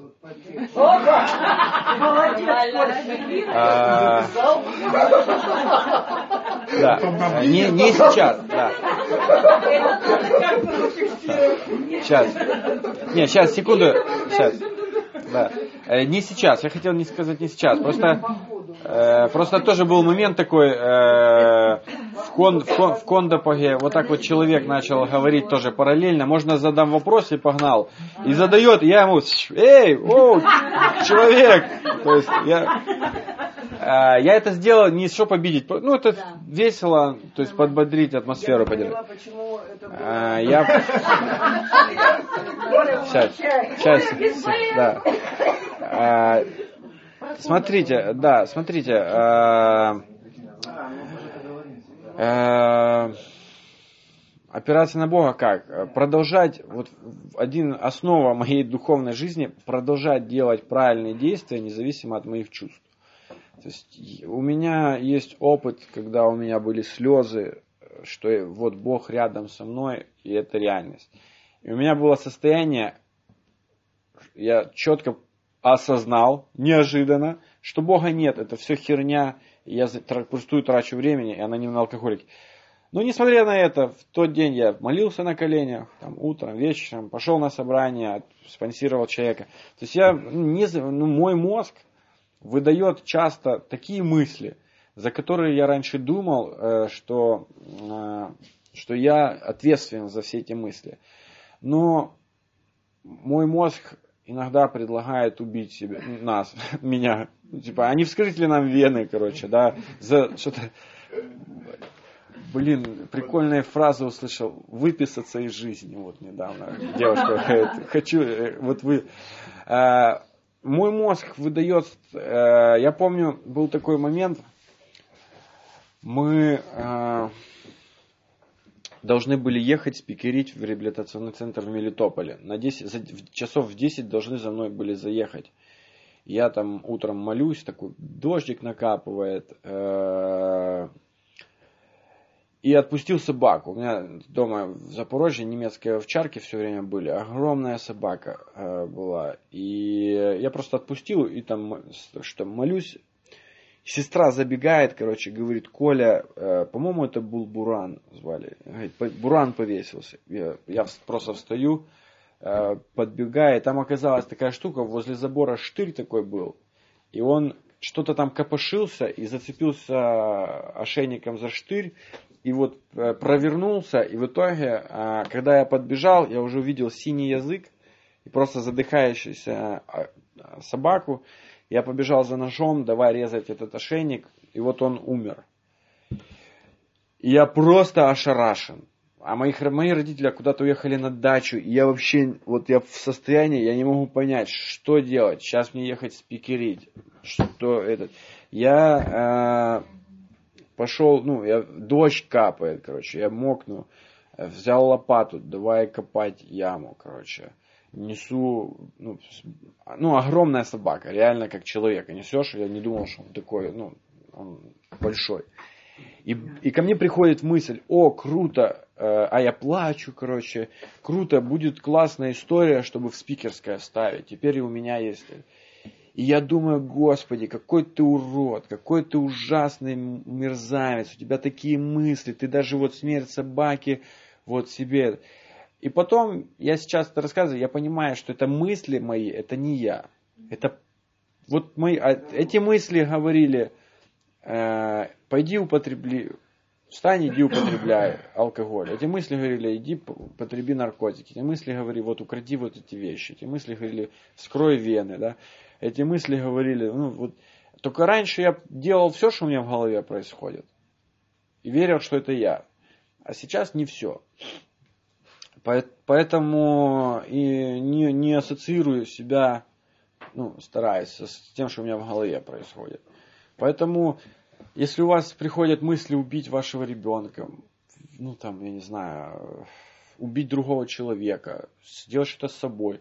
Да. Не сейчас. Да. Сейчас. Сейчас, секунду. Сейчас. Да. Не сейчас. Я хотел не сказать не сейчас. Просто тоже был момент такой, в Кондопоге вот так вот человек начал говорить тоже параллельно, можно задам вопрос и погнал. И задает, я ему, человек. То есть я это сделал не чтобы обидеть, это весело, то есть подбодрить атмосферу. Я поняла, почему это было. Сейчас, да. Смотрите. Опираться на Бога как? Продолжать, основа моей духовной жизни, продолжать делать правильные действия, независимо от моих чувств. То есть у меня есть опыт, когда у меня были слезы, что вот Бог рядом со мной, и это реальность. И у меня было состояние, я четко осознал, неожиданно, что Бога нет, это все херня, я пустую трачу времени, и она не на алкоголике. Но несмотря на это, в тот день я молился на коленях, утром, вечером, пошел на собрание, спонсировал человека. То есть мой мозг выдает часто такие мысли, за которые я раньше думал, что я ответственен за все эти мысли. Но мой мозг иногда предлагает убить меня. А не вскрыть ли нам вены, да, за что-то... Прикольные фразы услышал. Выписаться из жизни. Вот недавно девушка говорит, хочу, мой мозг выдает, я помню, был такой момент, мы должны были ехать спикерить в реабилитационный центр в Мелитополе. Часов в 10 должны за мной были заехать. Я утром молюсь, такой дождик накапывает, и отпустил собаку. У меня дома в Запорожье немецкие овчарки все время были. Огромная собака была. И я просто отпустил, и молюсь. Сестра забегает, говорит, Коля, по-моему, это был Буран звали. Говорит, Буран повесился. Я просто встаю, подбегаю. Там оказалась такая штука, возле забора штырь такой был. И он что-то там копошился и зацепился ошейником за штырь. И провернулся, и в итоге, когда я подбежал, я уже увидел синий язык и просто задыхающуюся собаку. Я побежал за ножом, давай резать этот ошейник, и он умер. И я просто ошарашен. А мои родители куда-то уехали на дачу, и я вообще, вот я в состоянии, я не могу понять, что делать. Сейчас мне ехать спикерить, что это. Я пошел, дождь капает, короче, я мокну, взял лопату, давай копать яму, короче. Несу, огромная собака, реально как человека несешь, я не думал, что он такой, он большой. И ко мне приходит мысль, круто, а я плачу, короче, круто, будет классная история, чтобы в спикерское ставить, теперь и у меня есть. И я думаю, Господи, какой ты урод, какой ты ужасный мерзавец, у тебя такие мысли, ты даже вот смерть собаки вот себе. И потом, я сейчас это рассказываю, я понимаю, что это мысли мои, это не я. Это вот эти мысли говорили, пойди встань, иди употребляй алкоголь. Эти мысли говорили, иди употреби наркотики. Эти мысли говорили, вот укради вот эти вещи. Эти мысли говорили, вскрой вены, да. Эти мысли говорили, только раньше я делал все, что у меня в голове происходит. И верил, что это я. А сейчас не все. Поэтому и не ассоциирую себя, стараюсь с тем, что у меня в голове происходит. Поэтому, если у вас приходят мысли убить вашего ребенка, я не знаю, убить другого человека, сделать что-то с собой,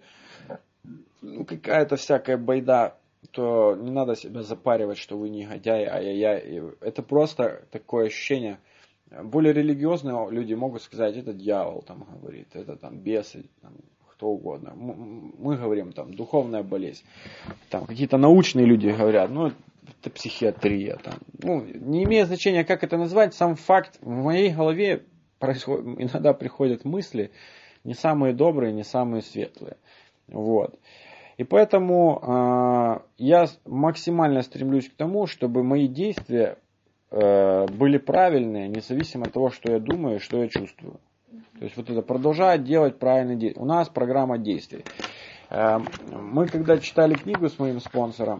какая-то всякая байда, то не надо себя запаривать, что вы негодяй, ай-яй-яй. Это просто такое ощущение. Более религиозные люди могут сказать, это дьявол там говорит, это там бесы, кто угодно. Мы говорим там духовная болезнь. Там какие-то научные люди говорят, это психиатрия. Не имеет значения, как это назвать, сам факт, в моей голове иногда приходят мысли не самые добрые, не самые светлые. Вот. И поэтому я максимально стремлюсь к тому, чтобы мои действия были правильные, независимо от того, что я думаю и что я чувствую. То есть вот это продолжать делать правильные действия. У нас программа действий. Мы когда читали книгу с моим спонсором,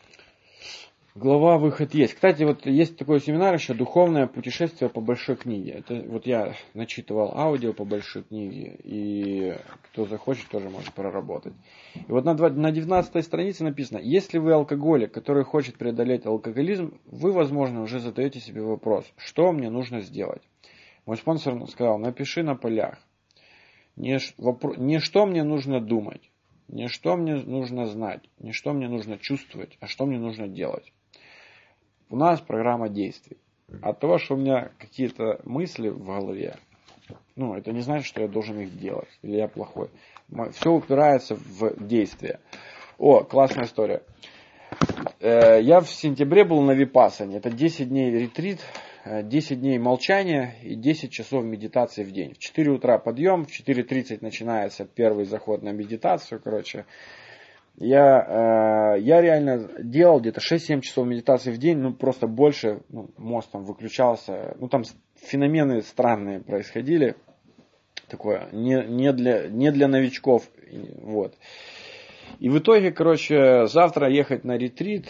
глава «Выход есть». Кстати, вот есть такой семинар еще «Духовное путешествие по большой книге». Это вот я начитывал аудио по большой книге, и кто захочет, тоже может проработать. И вот на 19 странице написано: если вы алкоголик, который хочет преодолеть алкоголизм, вы, возможно, уже задаете себе вопрос, что мне нужно сделать. Мой спонсор сказал: напиши на полях. Не что мне нужно думать, не что мне нужно знать, не что мне нужно чувствовать, а что мне нужно делать. У нас программа действий. От того, что у меня какие-то мысли в голове, это не значит, что я должен их делать, или я плохой. Все упирается в действие. Классная история. Я в сентябре был на Випассане. Это 10 дней ретрит, 10 дней молчания и 10 часов медитации в день. В 4 утра подъем, в 4:30 начинается первый заход на медитацию, Я реально делал где-то 6-7 часов медитации в день, просто больше, мозг там выключался. Там феномены странные происходили. Такое, не для новичков. Вот. И в итоге, завтра ехать на ретрит.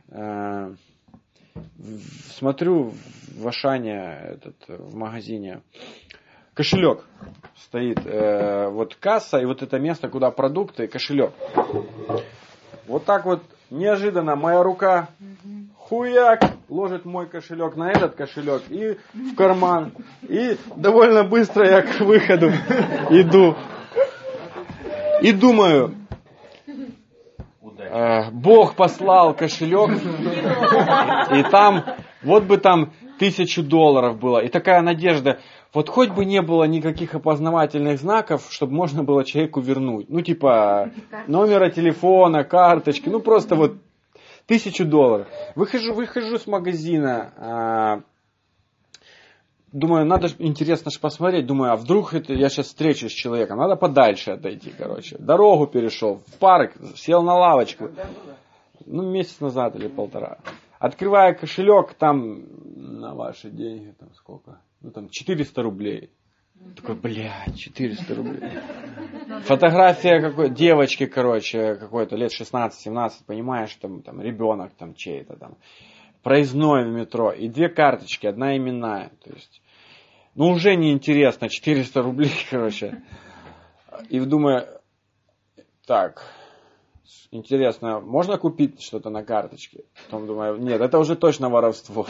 Смотрю в Ашане, в магазине, кошелек стоит, касса, и вот это место, куда продукты, кошелек. Вот так вот неожиданно моя рука хуяк ложит мой кошелек на этот кошелек и в карман. И довольно быстро я к выходу иду. И думаю, Бог послал кошелек, и там, вот бы там $1000 было. И такая надежда, вот хоть бы не было никаких опознавательных знаков, чтобы можно было человеку вернуть. Номера телефона, карточки, просто вот $1000. Выхожу с магазина, думаю, надо интересно посмотреть, думаю, а вдруг я сейчас встречусь с человеком, надо подальше отойти, Дорогу перешел, в парк, сел на лавочку. Месяц назад или 1,5. Открываю кошелек, там на ваши деньги, сколько? 400 рублей. Такой, 400 рублей. Фотография девочки, какой-то лет 16-17, понимаешь, там ребенок чей-то там. Проездной в метро. И 2 карточки, одна именная. То есть Ну, уже неинтересно, 400 рублей, короче. И думаю, так, интересно, можно купить что-то на карточке? Потом думаю, нет, это уже точно воровство.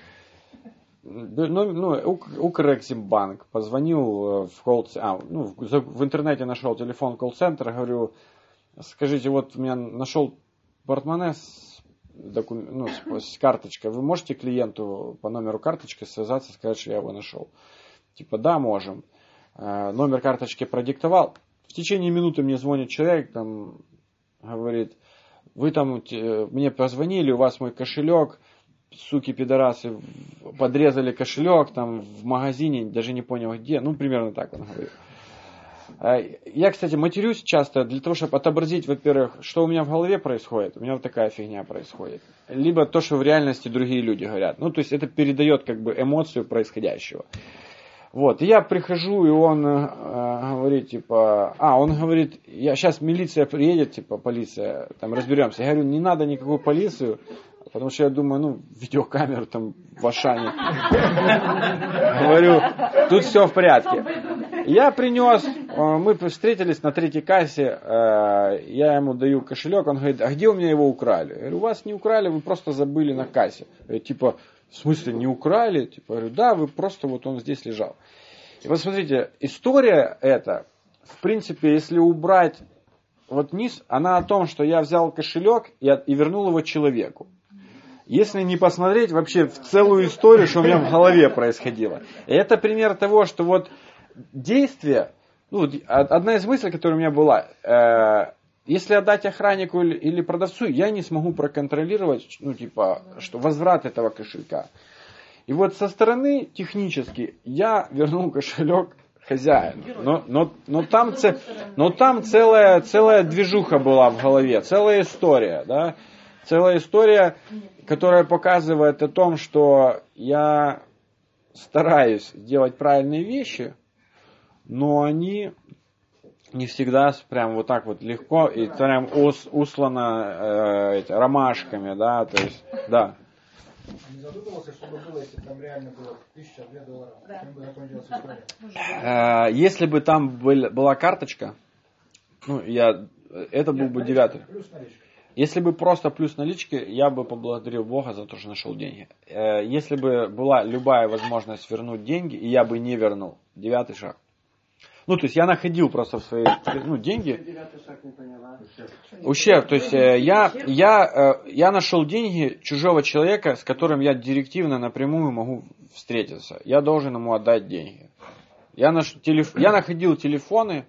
Укрексимбанк. Позвонил в в интернете нашел телефон колл-центра, говорю, скажите, вот у меня нашел портмоне с карточкой, вы можете клиенту по номеру карточки связаться, сказать, что я его нашел? Типа, да, можем. Номер карточки продиктовал. В течение минуты мне звонит человек, там, говорит, вы там мне позвонили, у вас мой кошелек, суки пидорасы, подрезали кошелек там в магазине, даже не понял где, ну, примерно так он говорит. Я, кстати, матерюсь часто для того, чтобы отобразить, во-первых, что у меня в голове происходит. У меня вот такая фигня происходит. Либо то, что в реальности другие люди говорят. Ну, то есть это передает как бы эмоцию происходящего. Вот, и я прихожу, и он говорит, типа, он говорит, сейчас милиция приедет, типа, полиция, там разберемся. Я говорю, не надо никакую полицию, потому что я думаю, видеокамеру там в Ашане. Говорю, тут все в порядке. Я принес, мы встретились на 3-й кассе, я ему даю кошелек, он говорит, а где у меня его украли? Я говорю, у вас не украли, вы просто забыли на кассе. Я, типа, в смысле, не украли? Типа, я говорю, да, вы просто, вот он здесь лежал. И вот смотрите, история эта, в принципе, если убрать вот низ, она о том, что я взял кошелек и вернул его человеку. Если не посмотреть вообще в целую историю, что у меня в голове происходило. И это пример того, что вот действие, одна из мыслей, которая у меня была, если отдать охраннику или продавцу, я не смогу проконтролировать, что возврат этого кошелька. И вот со стороны технически я вернул кошелек хозяину. Но там целая движуха была в голове, целая история, да? Целая история, которая показывает о том, что я стараюсь делать правильные вещи, но они не всегда прям вот так вот легко и прям услано ромашками, да, то есть, да. Не задумывался, что бы было, если бы там реально было $1000-2 Да. Чем бы закончилась история? Если бы там была карточка, это был бы 9-й. Плюс наличка. Если бы просто плюс налички, я бы поблагодарил Бога за то, что нашел деньги. Если бы была любая возможность вернуть деньги, и я бы не вернул, 9-й шаг. То есть я находил просто в свои деньги. 9-й шаг не поняла. Ущерб. То есть я нашел деньги чужого человека, с которым я директивно напрямую могу встретиться. Я должен ему отдать деньги. Я находил телефоны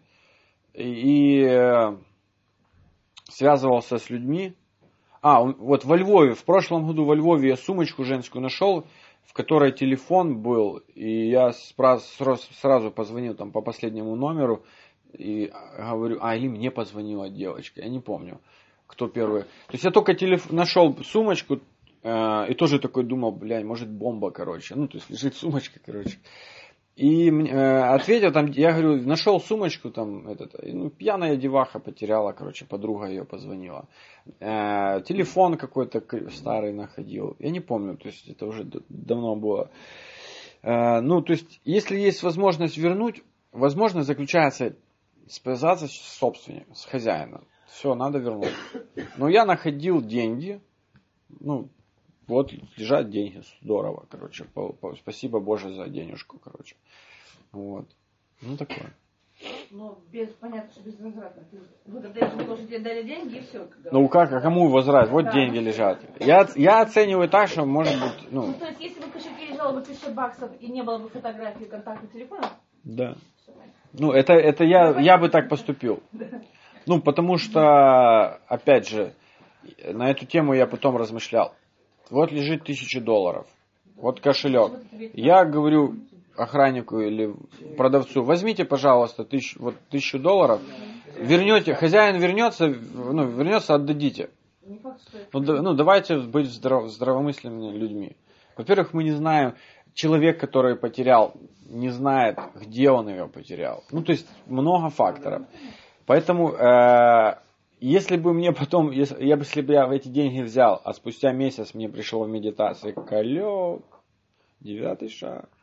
и связывался с людьми. Вот во Львове, в прошлом году во Львове я сумочку женскую нашел, в которой телефон был, и я сразу позвонил там по последнему номеру и говорю, или мне позвонила девочка, я не помню, кто первый. То есть я только нашел сумочку и тоже такой думал, может бомба, короче. То есть лежит сумочка, короче. И ответил там, я говорю, нашел сумочку там, пьяная деваха потеряла, короче, подруга ее позвонила. Телефон какой-то старый находил, я не помню, то есть это уже давно было. То есть, если есть возможность вернуть, возможность заключается связаться с собственником, с хозяином. Все, надо вернуть. Но я находил деньги, вот лежат деньги, здорово, короче, спасибо Боже за денежку, короче. Вот. Такое. Понятно, что безвозвратно. Ты благодаришь за то, что тебе дали деньги, и все. А кому возврат? Вот деньги лежат. Я оцениваю так, что может быть, то есть, если бы в кошельке лежало бы $1000 и не было бы фотографии контактных телефонов? Да. Это я бы так поступил. Потому что, опять же, на эту тему я потом размышлял. Вот лежит $1000. Вот кошелек. Я говорю охраннику или продавцу, возьмите, пожалуйста, $1000. Вернете, хозяин вернется, отдадите. Давайте быть здравомысленными людьми. Во-первых, мы не знаем, человек, который потерял, не знает, где он ее потерял. То есть много факторов. Поэтому если бы мне потом, если бы я эти деньги взял, а спустя месяц мне пришло в медитации, 9-й шаг.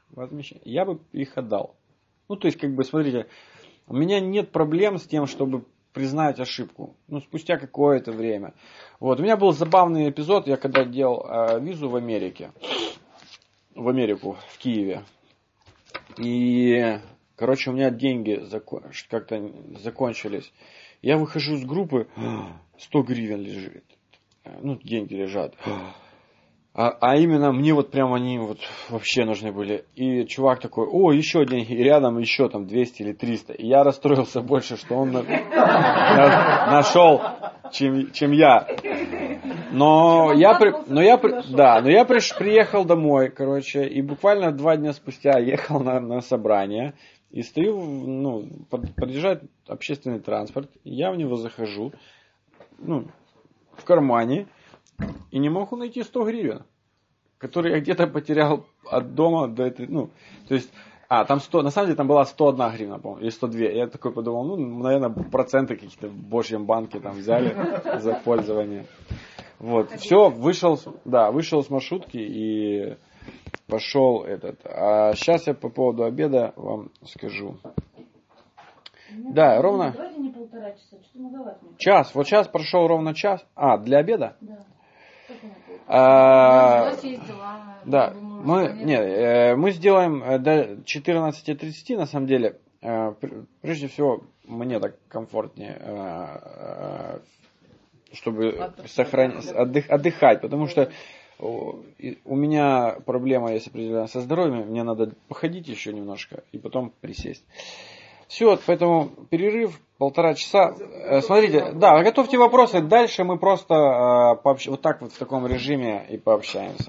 возмещение, я бы их отдал. Ну, то есть, как бы, смотрите, у меня нет проблем с тем, чтобы признать ошибку. Ну, спустя какое-то время. Вот. У меня был забавный эпизод, я когда делал визу в Америку, в Киеве. И, короче, у меня деньги как-то закончились. Я выхожу с группы, 100 гривен лежит. Ну, деньги лежат. А именно мне вот прям они вот вообще нужны были. И чувак такой, о, еще деньги. И рядом еще там 200 или 300. И я расстроился больше, что он нашел, чем я. Но я приехал домой, короче, и буквально 2 дня спустя ехал на собрание. И стою, ну, подъезжает общественный транспорт. Я в него захожу, ну, в кармане. И не могу найти 100 гривен, которые я где-то потерял от дома до этой, ну, то есть, там 100, на самом деле там была 101 гривна, по-моему, или 102. Я такой подумал, ну, наверное, проценты какие-то в Божьем банке там взяли за пользование. Вот, все, вышел с маршрутки и пошел А сейчас я по поводу обеда вам скажу. Да, ровно. Давайте не 1,5 часа, что многовато. Час, вот сейчас прошел ровно час. Для обеда? Да. Да, мы сделаем до 14:30 на самом деле. Прежде всего, мне так комфортнее, чтобы отдыхать, потому что у меня проблема есть определенная со здоровьем, мне надо походить еще немножко и потом присесть. Все, поэтому перерыв 1,5 часа. Смотрите, да, готовьте вопросы. Дальше мы просто вот так вот в таком режиме и пообщаемся.